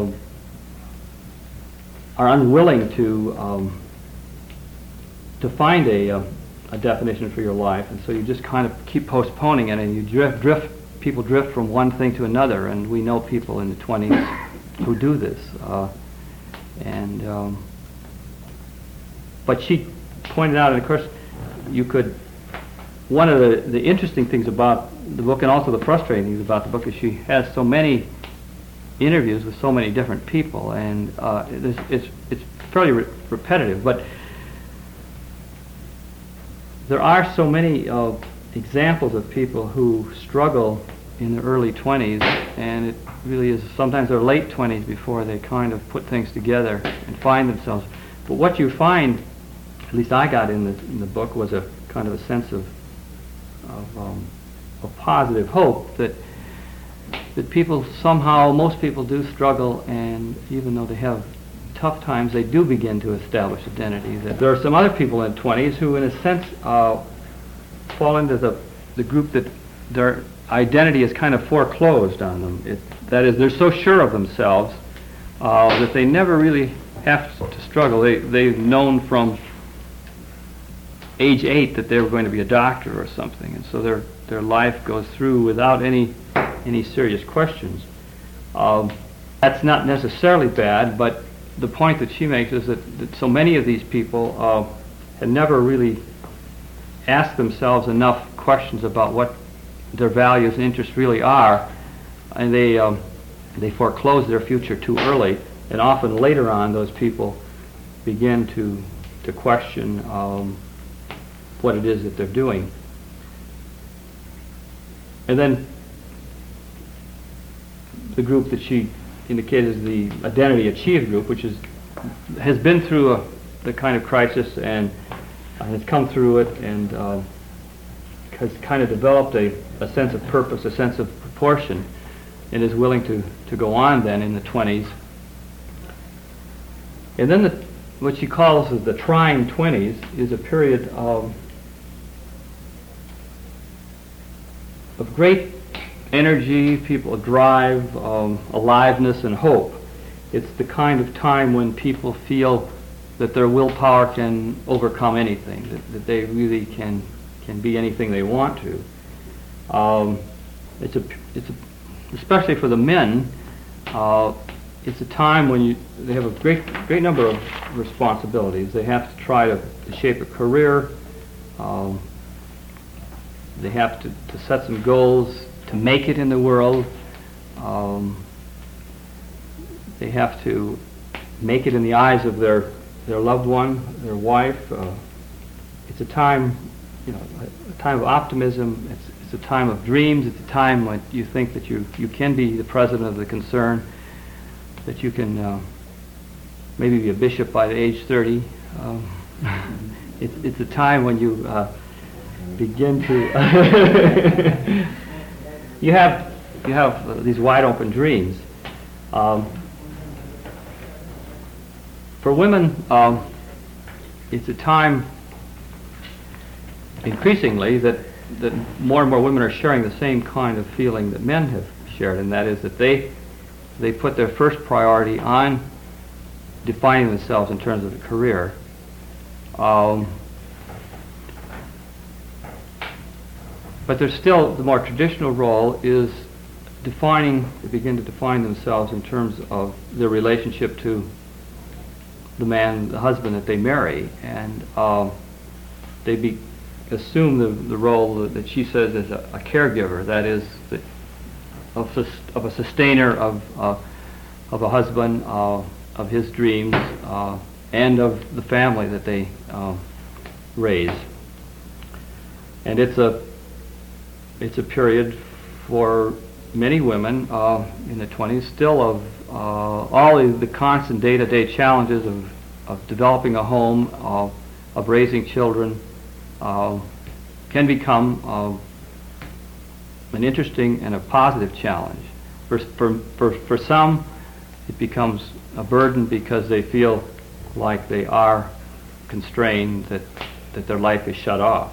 are unwilling to um, to find a uh, a definition for your life, and so you just kind of keep postponing it, and you drift drift. People drift from one thing to another, and we know people in the twenties who do this. Uh, and um, but she pointed out, and of course, you could. One of the, the interesting things about the book, and also the frustrating things about the book, is she has so many interviews with so many different people, and uh, it's, it's it's fairly re- repetitive. But there are so many uh, examples of people who struggle in their early twenties, and it really is sometimes their late twenties before they kind of put things together and find themselves. But what you find, at least I got in the in the book, was a kind of a sense of of um, a positive hope that that people somehow, most people do struggle, and even though they have tough times, they do begin to establish identity. That there are some other people in the twenties who, in a sense, uh, fall into the the group that their identity is kind of foreclosed on them. It, that is, they're so sure of themselves uh, that they never really have to struggle. They, they've known from age eight that they were going to be a doctor or something, and so their their life goes through without any any serious questions. Um, that's not necessarily bad, but the point that she makes is that, that so many of these people uh, had never really asked themselves enough questions about what their values and interests really are, and they um, they foreclose their future too early, and often later on those people begin to to question um, what it is that they're doing. And then the group that she indicated as the Identity Achieved group, which is has been through a, the kind of crisis and uh, has come through it and uh, has kind of developed a, a sense of purpose, a sense of proportion, and is willing to, to go on then in the twenties. And then the, what she calls the trying twenties is a period of, of great energy, people drive, um, aliveness, and hope. It's the kind of time when people feel that their willpower can overcome anything, that, that they really can can be anything they want to. Um, it's a, it's a, especially for the men. Uh, it's a time when you they have a great great number of responsibilities. They have to try to, to shape a career. Um, they have to, to set some goals to make it in the world. Um, they have to make it in the eyes of their their loved one, their wife. Uh, it's a time, you know, a, a time of optimism. It's, it's a time of dreams. It's a time when you think that you you can be the president of the concern, that you can uh, maybe be a bishop by the age thirty. Um, it's it's a time when you uh, begin to you have you have uh, these wide open dreams. Um, for women, um, it's a time increasingly that that more and more women are sharing the same kind of feeling that men have shared, and that is that they they put their first priority on defining themselves in terms of a career. Um, but there's still the more traditional role is defining, they begin to define themselves in terms of their relationship to the man, the husband that they marry, and um, they be, assume the, the role that, that she says is a, a caregiver, that is, the, of, sus, of a sustainer of, uh, of a husband, uh, of his dreams, uh, and of the family that they uh, raise. And it's a it's a period for many women uh, in the twenties still of uh, all the, the constant day-to-day challenges of, of developing a home, uh, of raising children, uh, can become uh, an interesting and a positive challenge. For, for, for, for some, it becomes a burden because they feel like they are constrained, that, that their life is shut off.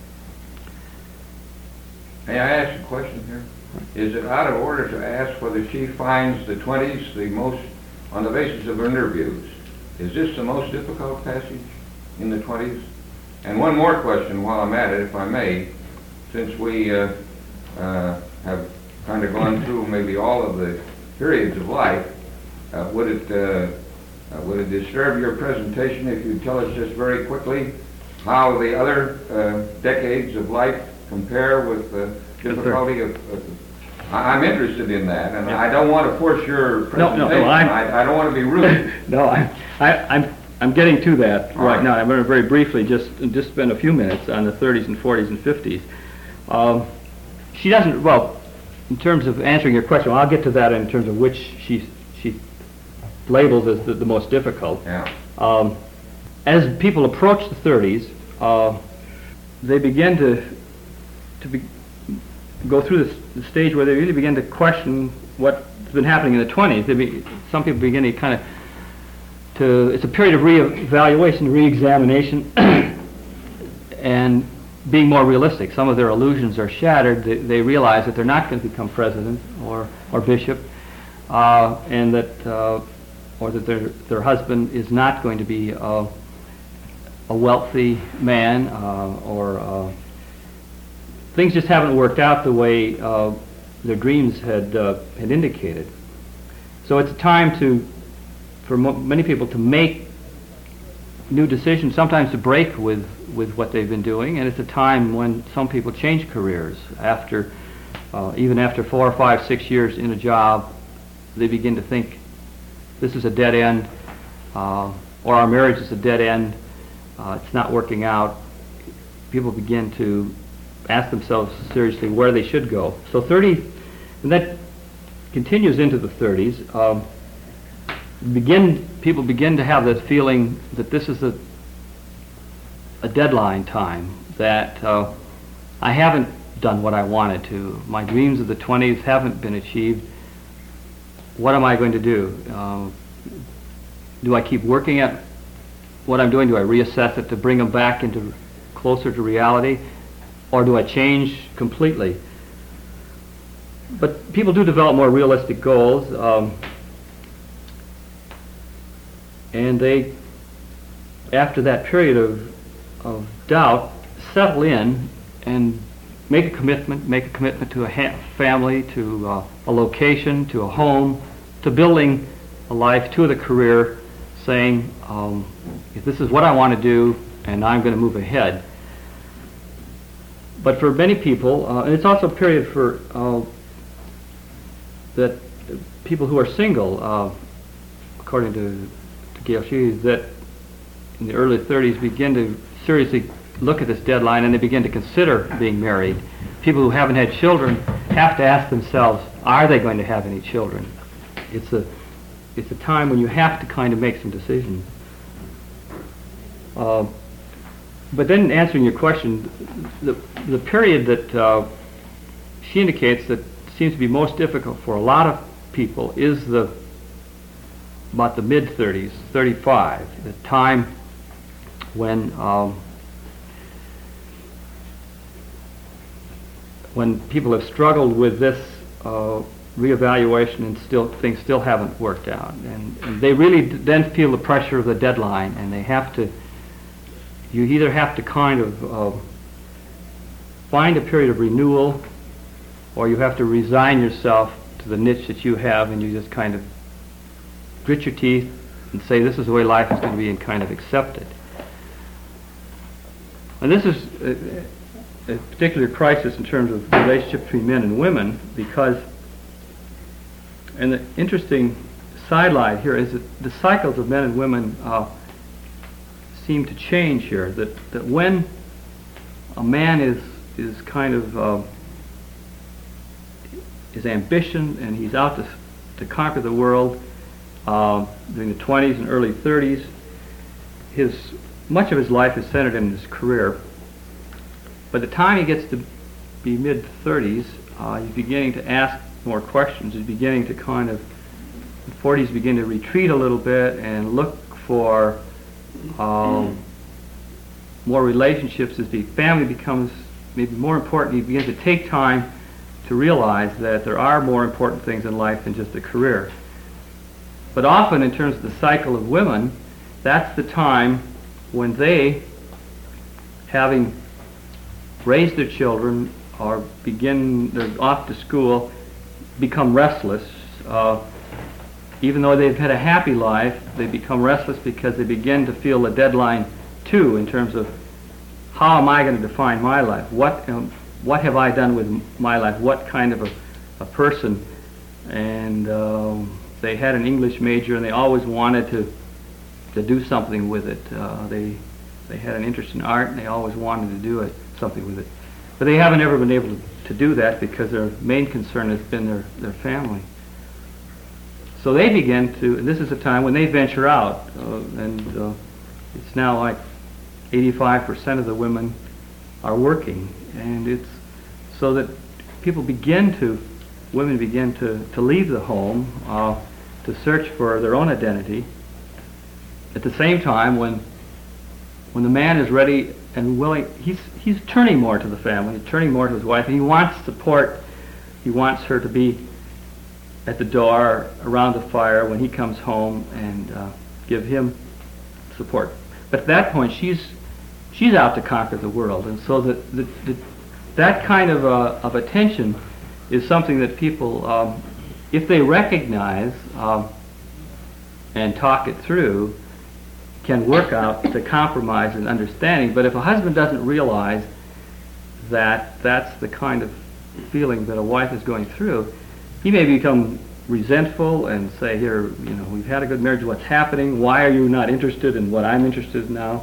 May I ask a question here? Is it out of order to ask whether she finds the twenties the most, on the basis of her interviews, is this the most difficult passage in the twenties? And one more question while I'm at it, if I may, since we uh, uh, have kind of gone through maybe all of the periods of life, uh, would it uh, uh, would it disturb your presentation if you tell us just very quickly how the other uh, decades of life compare with the difficulty of, of I- I'm interested in that, and I don't want to force your presentation. No, no, no, I'm- I, I don't want to be rude. No, I, I, I'm, I'm getting to that All right right. now. I'm going to very briefly just just spend a few minutes on the thirties and forties and fifties. Um, she doesn't, well, in terms of answering your question, well, I'll get to that in terms of which she she labels as the, the most difficult. Yeah. Um, as people approach the thirties, uh, they begin to to be, go through this, the stage where they really begin to question what's been happening in the twenties. They be, some people begin to kind of to, it's a period of re-evaluation, re-examination, and being more realistic. Some of their illusions are shattered. They, they realize that they're not going to become president or, or bishop, uh, and that, uh, or that their, their husband is not going to be uh, a wealthy man, uh, or uh, things just haven't worked out the way uh, their dreams had uh, had indicated. So it's a time to, for mo- many people, to make new decisions, sometimes to break with, with what they've been doing, and it's a time when some people change careers. After, uh, even after four or five, six years in a job, they begin to think, this is a dead end, uh, or our marriage is a dead end, uh, it's not working out. People begin to ask themselves seriously where they should go. So thirty, and that continues into the thirties. Um, begin people begin to have that feeling that this is a a deadline time, that uh, I haven't done what I wanted to. My dreams of the twenties haven't been achieved. What am I going to do? Uh, do I keep working at what I'm doing? Do I reassess it to bring them back into closer to reality? Or do I change completely? But people do develop more realistic goals, um, and they, after that period of, of doubt, settle in and make a commitment, make a commitment to a ha- family, to uh, a location, to a home, to building a life, to the career, saying, um, if this is what I want to do, and I'm going to move ahead. But for many people, uh, and it's also a period for uh, that people who are single, uh, according to, to Gail Sheehy, that in the early thirties begin to seriously look at this deadline and they begin to consider being married. People who haven't had children have to ask themselves, are they going to have any children? It's a, it's a time when you have to kind of make some decisions. Uh, but then answering your question, the, the period that uh, she indicates that seems to be most difficult for a lot of people is the about the mid thirties, thirty-five, the time when um, when people have struggled with this uh, reevaluation and still things still haven't worked out, and, and they really d- then feel the pressure of the deadline, and they have to. You either have to kind of uh, find a period of renewal, or you have to resign yourself to the niche that you have, and you just kind of grit your teeth and say this is the way life is going to be, and kind of accept it. And this is a, a particular crisis in terms of the relationship between men and women, because, and the interesting sidelight here is that the cycles of men and women uh, seem to change here, that, that when a man is is kind of uh, his ambition and he's out to, to conquer the world uh, during the twenties and early thirties, his much of his life is centered in his career. By the time he gets to be mid thirties, uh, he's beginning to ask more questions. He's beginning to kind of, the forties begin to retreat a little bit and look for um, more relationships as the family becomes maybe more important. He begins to take time to realize that there are more important things in life than just a career. But often, in terms of the cycle of women, that's the time when they, having raised their children or begin, they're off to school, become restless. Uh, even though they've had a happy life, they become restless because they begin to feel a deadline too, in terms of how am I going to define my life? What um, what have I done with my life? What kind of a, a person? And um, they had an English major, and they always wanted to to do something with it. Uh, they they had an interest in art, and they always wanted to do it something with it. But they haven't ever been able to, to do that because their main concern has been their, their family. So they begin to, this is a time when they venture out, uh, and uh, it's now like eighty-five percent of the women are working, and it's so that people begin to, women begin to, to leave the home, uh, to search for their own identity. At the same time, when when the man is ready and willing, he's he's turning more to the family, he's turning more to his wife, and he wants support. He wants her to be at the door, around the fire when he comes home, and uh, give him support. But at that point, she's she's out to conquer the world, and so that the, the, that kind of uh, of attention is something that people, um, if they recognize um, and talk it through, can work out to compromise and understanding. But if a husband doesn't realize that that's the kind of feeling that a wife is going through, he may become resentful and say, here, you know, we've had a good marriage, what's happening? Why are you not interested in what I'm interested in now?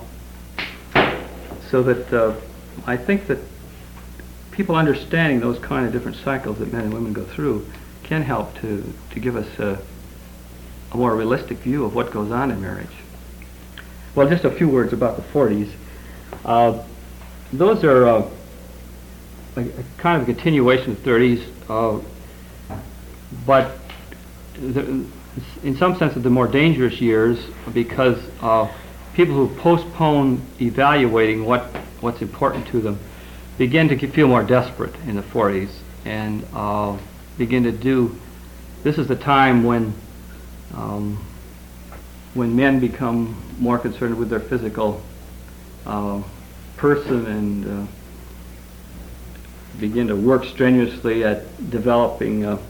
So that uh, I think that people understanding those kind of different cycles that men and women go through can help to, to give us a, a more realistic view of what goes on in marriage. Well, just a few words about the forties. Uh, those are uh, a, a kind of a continuation of the thirties, uh, but the, in some sense, the more dangerous years, because uh, people who postpone evaluating what what's important to them begin to feel more desperate in the forties, and uh, begin to do. This is the time when um, when men become more concerned with their physical uh, person and uh, begin to work strenuously at developing uh,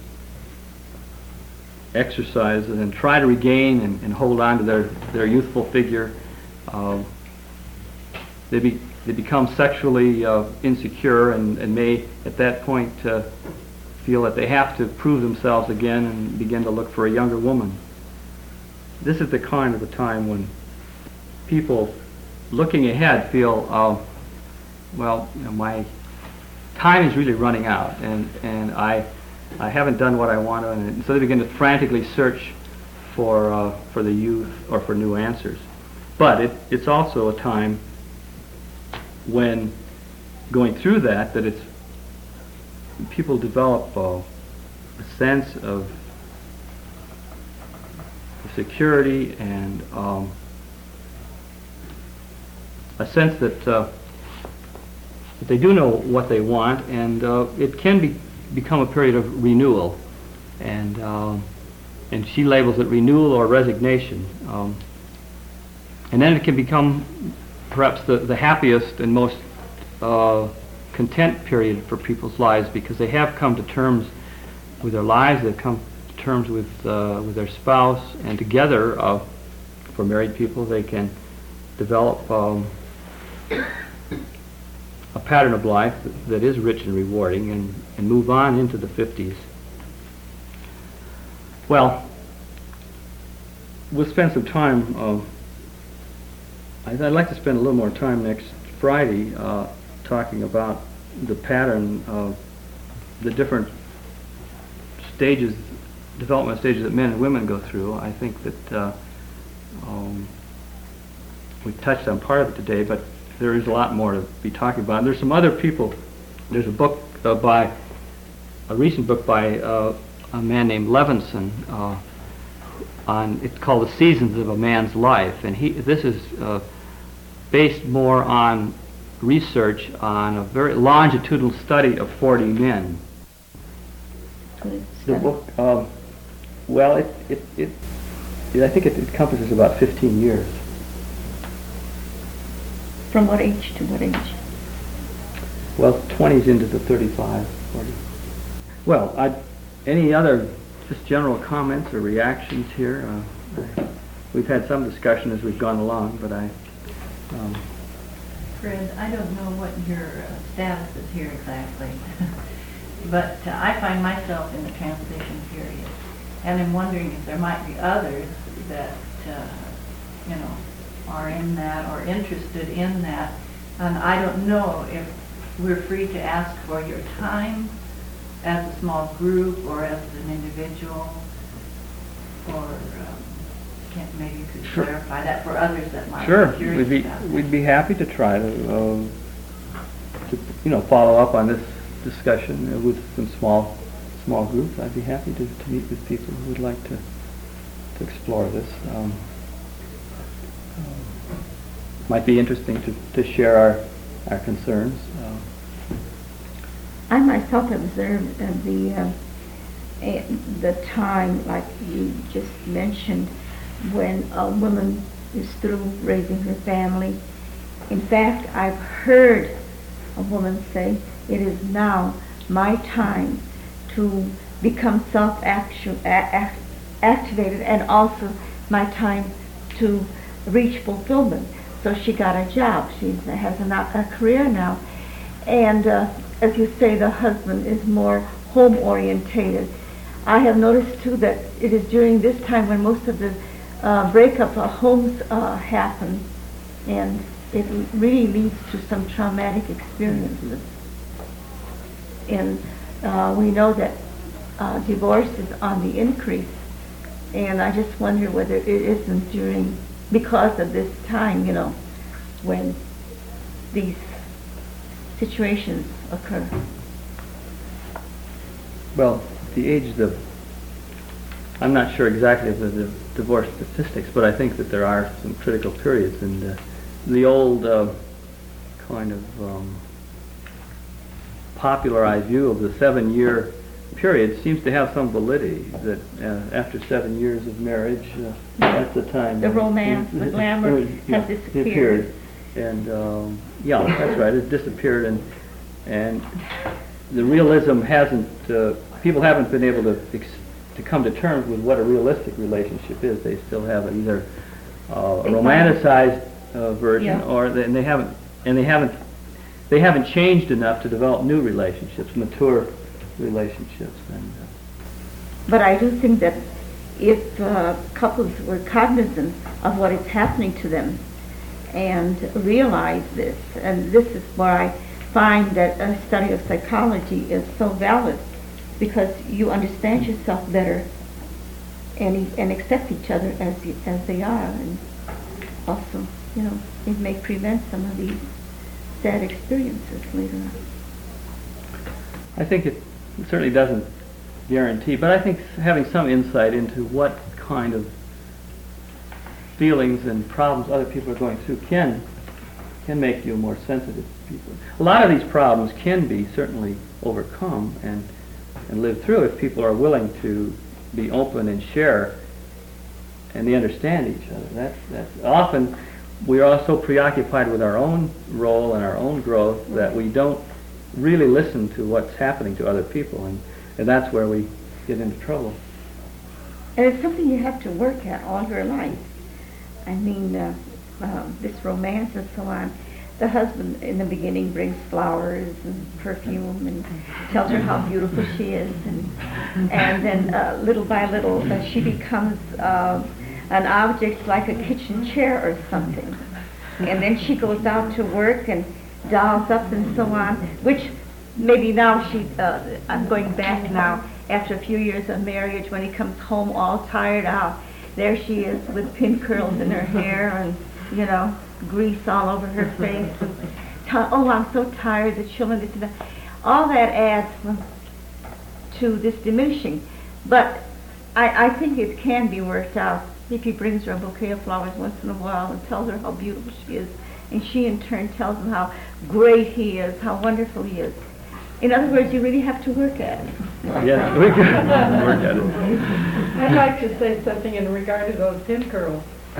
exercises and try to regain and, and hold on to their, their youthful figure. Uh, they, be, they become sexually uh, insecure and, and may at that point uh, feel that they have to prove themselves again and begin to look for a younger woman. This is the kind of a time when people looking ahead feel, uh, well, you know, my time is really running out, and, and I, I haven't done what I want to, and so they begin to frantically search for, uh, for the youth or for new answers. But it, it's also a time when going through that, that it's, people develop uh, a sense of security and um, a sense that, uh, that they do know what they want, and uh, it can be, become a period of renewal, and um, and she labels it renewal or resignation, um, and then it can become perhaps the, the happiest and most uh, content period for people's lives, because they have come to terms with their lives, they've come to terms with uh, with their spouse, and together, uh, for married people, they can develop um, a pattern of life that, that is rich and rewarding, and, and move on into the fifties. Well, we'll spend some time, uh, I'd, I'd like to spend a little more time next Friday uh, talking about the pattern of the different stages, development stages that men and women go through. I think that uh, um, we touched on part of it today, but there is a lot more to be talking about. And there's some other people. There's a book uh, by, a recent book by uh, a man named Levinson, uh, on, it's called The Seasons of a Man's Life. And he, this is uh, based more on research on a very longitudinal study of forty men. The book, um, well, it, it, it, it, I think it encompasses about fifteen years. From what age to what age? Well, twenties into the thirty-five, forty. Well, I, any other just general comments or reactions here? Uh, I, we've had some discussion as we've gone along, but I... Um, Fred, I don't know what your uh, status is here exactly, but uh, I find myself in the transition period, and I'm wondering if there might be others that, uh, you know, are in that or interested in that, and I don't know if we're free to ask for your time as a small group or as an individual, or um, can't, maybe you could Sure. clarify that for others that might Sure, be curious we'd be about that. we'd be happy to try to, um, to you know, follow up on this discussion with some small small groups. I'd be happy to, to meet with people who would like to to explore this. Um, um, might be interesting to, to share our our concerns. Uh, I myself observed uh, the uh, eh, the time, like you just mentioned, when a woman is through raising her family. In fact, I've heard a woman say, "It is now my time to become self-activated, and also my time to reach fulfillment." So she got a job. She has a, a career now, and uh, as you say, the husband is more home-orientated. I have noticed too that it is during this time when most of the uh, breakup of homes uh, happen, and it really leads to some traumatic experiences. And uh, we know that uh, divorce is on the increase. And I just wonder whether it isn't during, because of this time, you know, when these situations occur. Well, the age of, I'm not sure exactly of the, the divorce statistics, but I think that there are some critical periods, and uh, the old uh, kind of um, popularized view of the seven-year period seems to have some validity, that uh, after seven years of marriage, uh, that's the time. The uh, romance, the glamour yeah, has disappeared. And, um, yeah, that's right, it disappeared, and, and the realism hasn't, uh, people haven't been able to ex to come to terms with what a realistic relationship is. They still have either uh, a romanticized uh, version, Yeah. or they, and they haven't, and they haven't, they haven't changed enough to develop new relationships, mature relationships. And, uh, But I do think that if uh, couples were cognizant of what is happening to them and realize this, and this is where I find that a study of psychology is so valid, because you understand yourself better and and accept each other as you, as they are, and also, you know, it may prevent some of these sad experiences later on. I think it certainly doesn't guarantee, but I think having some insight into what kind of feelings and problems other people are going through can can make you more sensitive people. A lot of these problems can be certainly overcome and and live through if people are willing to be open and share, and they understand each other. That's that's often we are all so preoccupied with our own role and our own growth that we don't really listen to what's happening to other people, and, and that's where we get into trouble. And it's something you have to work at all your life. I mean, uh, uh, this romance and so on. The husband in the beginning brings flowers and perfume and tells her how beautiful she is, and and then uh, little by little uh, she becomes uh, an object like a kitchen chair or something. And then she goes out to work and dolls up and so on, which maybe now she, uh, I'm going back now, after a few years of marriage, when he comes home all tired out, there she is with pin curls in her hair and, you know, grease all over her face. And t- oh, I'm so tired, the children, this and that. All that adds to this diminishing. But I, I think it can be worked out if he brings her a bouquet of flowers once in a while and tells her how beautiful she is, and she in turn tells him how great he is, how wonderful he is. In other words, you really have to work at it. Yeah, we can work at it. I'd like to say something in regard to those pin curls.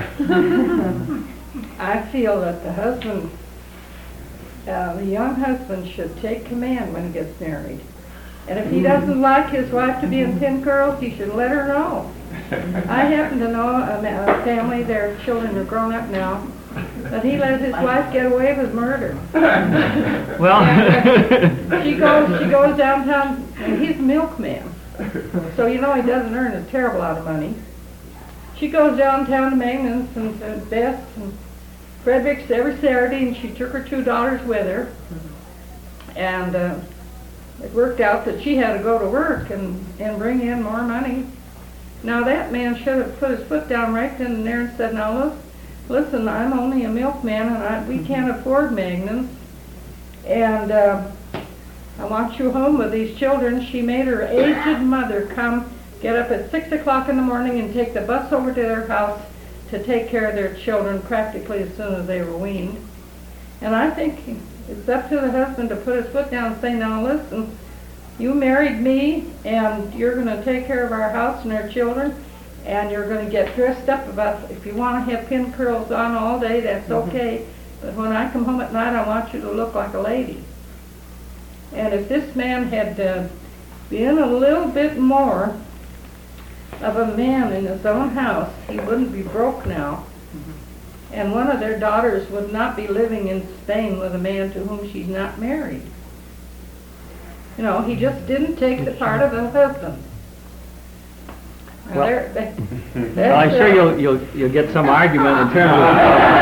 I feel that the husband, uh, the young husband should take command when he gets married. And if he doesn't like his wife to be in pin curls, he should let her know. I happen to know a, a family, their children are grown up now, but he let his wife get away with murder. Well, And, uh, she goes, she goes downtown, and he's a milkman, so you know he doesn't earn a terrible lot of money. She goes downtown to Magnus and to Best and Frederick's every Saturday, and she took her two daughters with her, and uh, it worked out that she had to go to work and, and bring in more money. Now that man should have put his foot down right then and there and said, now look, listen, I'm only a milkman and I, we can't afford Magnus, and uh, I want you home with these children. She made her aged mother come, get up at six o'clock in the morning and take the bus over to their house to take care of their children practically as soon as they were weaned. And I think it's up to the husband to put his foot down and say, now listen, you married me and you're going to take care of our house and our children, and you're going to get dressed up about, if you want to have pin curls on all day, that's okay, but when I come home at night I want you to look like a lady. And if this man had uh, been a little bit more of a man in his own house, he wouldn't be broke now. And one of their daughters would not be living in Spain with a man to whom she's not married. You know, he just didn't take the part of the husband. Now, Well, there- that- well, that's, I'm sure uh, you'll, you'll, you'll get some argument in terms of,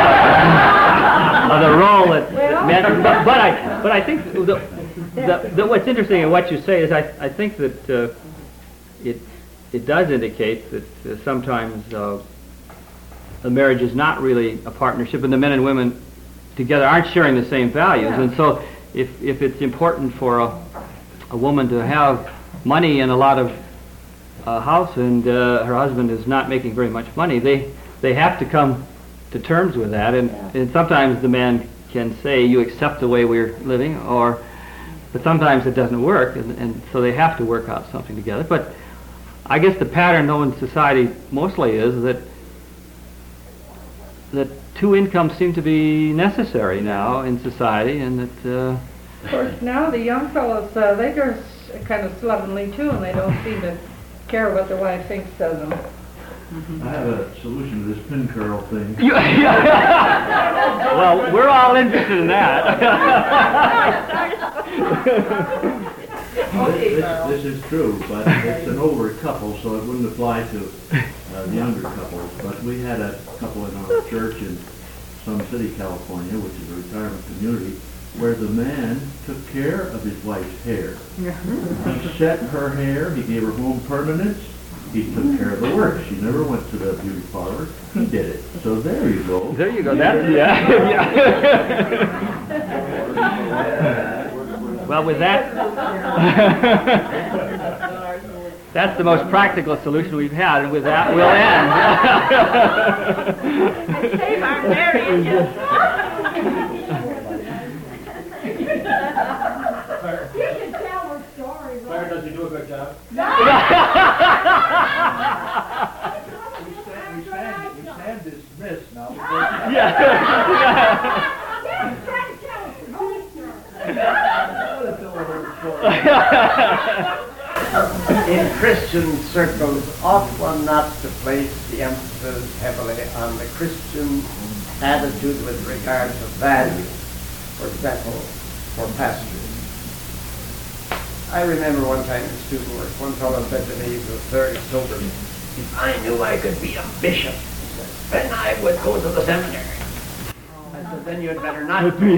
of the role that Well- men, but, but I, but I think the, the, the, what's interesting in what you say is I, I think that uh, it, it does indicate that uh, sometimes uh, a marriage is not really a partnership, and the men and women together aren't sharing the same values. Yeah. And so if, if it's important for a, a woman to have money and a lot of uh, house, and uh, her husband is not making very much money, they, they have to come to terms with that. And, and sometimes the man can say, you accept the way we're living, or, but sometimes it doesn't work, and, and so they have to work out something together. But I guess the pattern, though, in society mostly is that that two incomes seem to be necessary now in society, and that uh, Of course, now the young fellows, uh, they dress kind of slovenly too, and they don't seem to care what their wife thinks of them. I have a solution to this pin curl thing. You- well, we're all interested in that. This, this is true, but it's an older couple, so it wouldn't apply to uh, the younger couples. But we had a couple in our church in Sun City, California, which is a retirement community, where the man took care of his wife's hair. He set her hair, he gave her home permanence, he took care of the work. She never went to the beauty parlor, he did it. So there you go. There you go. That's yeah. yeah. Well, with that, that's the most practical solution we've had, and with that, we'll end. Save our marriages. Claire, does he do a good job? We stand, we stand, we stand dismissed now. Yeah. In Christian circles, ought one not to place the emphasis heavily on the Christian attitude with regard to value, for example, for pastors? I remember one time in student work, one fellow said to me, he was very sober, if I knew I could be a bishop, he said, then I would go to the seminary. I said, then you'd better not be.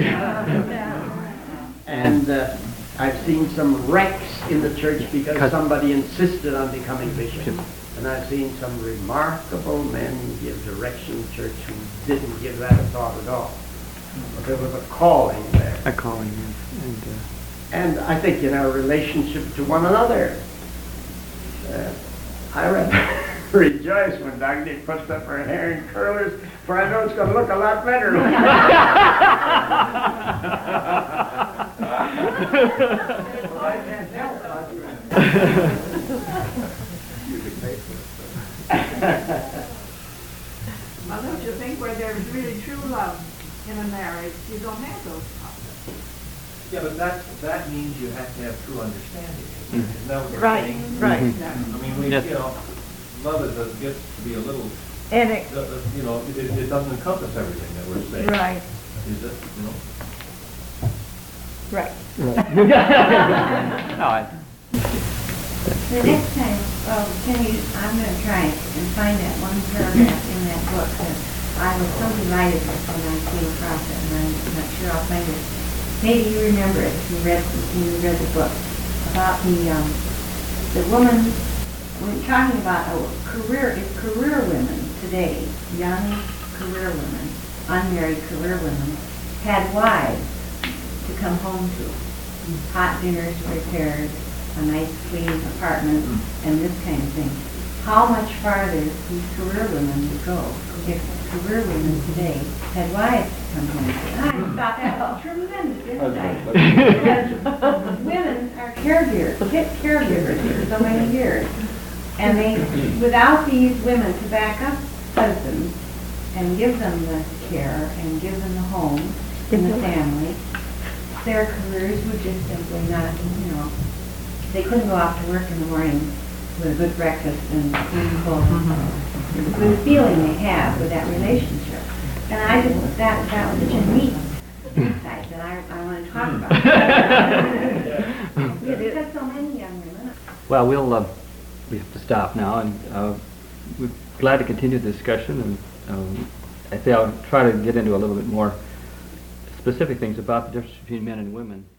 And uh, I've seen some wrecks in the church because somebody insisted on becoming bishop. And I've seen some remarkable men give direction to church who didn't give that a thought at all. But there was a calling there. A calling, yes. And, uh, And I think in our relationship to one another, uh, I rather rejoice when Dagny puts up her hair in curlers, for I know it's going to look a lot better. Well, don't you think where there's really true love in a marriage, you don't have those problems? Yeah, but that, that means you have to have true understanding. Mhm. Isn't that what we're Right, saying? right. Mhm. I mean, we, Yes. you know, love is a, gets to be a little, And it, uh, uh, you know, it, it doesn't encompass everything that we're saying. right, Is it, you know? right. no, I, The next time, um, can you, I'm gonna try and find that one paragraph in that book that I was so delighted with when I came across it, and I'm not sure I'll find it. Maybe you remember it if you read, if you read the book, about the, um, the woman, when talking about oh, career, if career women today, young career women, unmarried career women, had wives to come home to, hot dinners prepared, a nice clean apartment, and this kind of thing. How much farther these career women would go if career women today had wives to come home to? I thought that was tremendous insight. Because women are caregivers, hit caregivers for so many years. And they, without these women to back up husbands and give them the care and give them the home and the family, their careers would just simply not, you know, they couldn't go off to work in the morning with a good breakfast and clean clothes. With the feeling they have with that relationship. And I just, that, that was such a neat insight that I, I want to talk about. Yeah, because so many young women. well, we'll uh, we have to stop now, and uh, we're glad to continue the discussion. And um, I think I'll try to get into a little bit more specific things about the difference between men and women.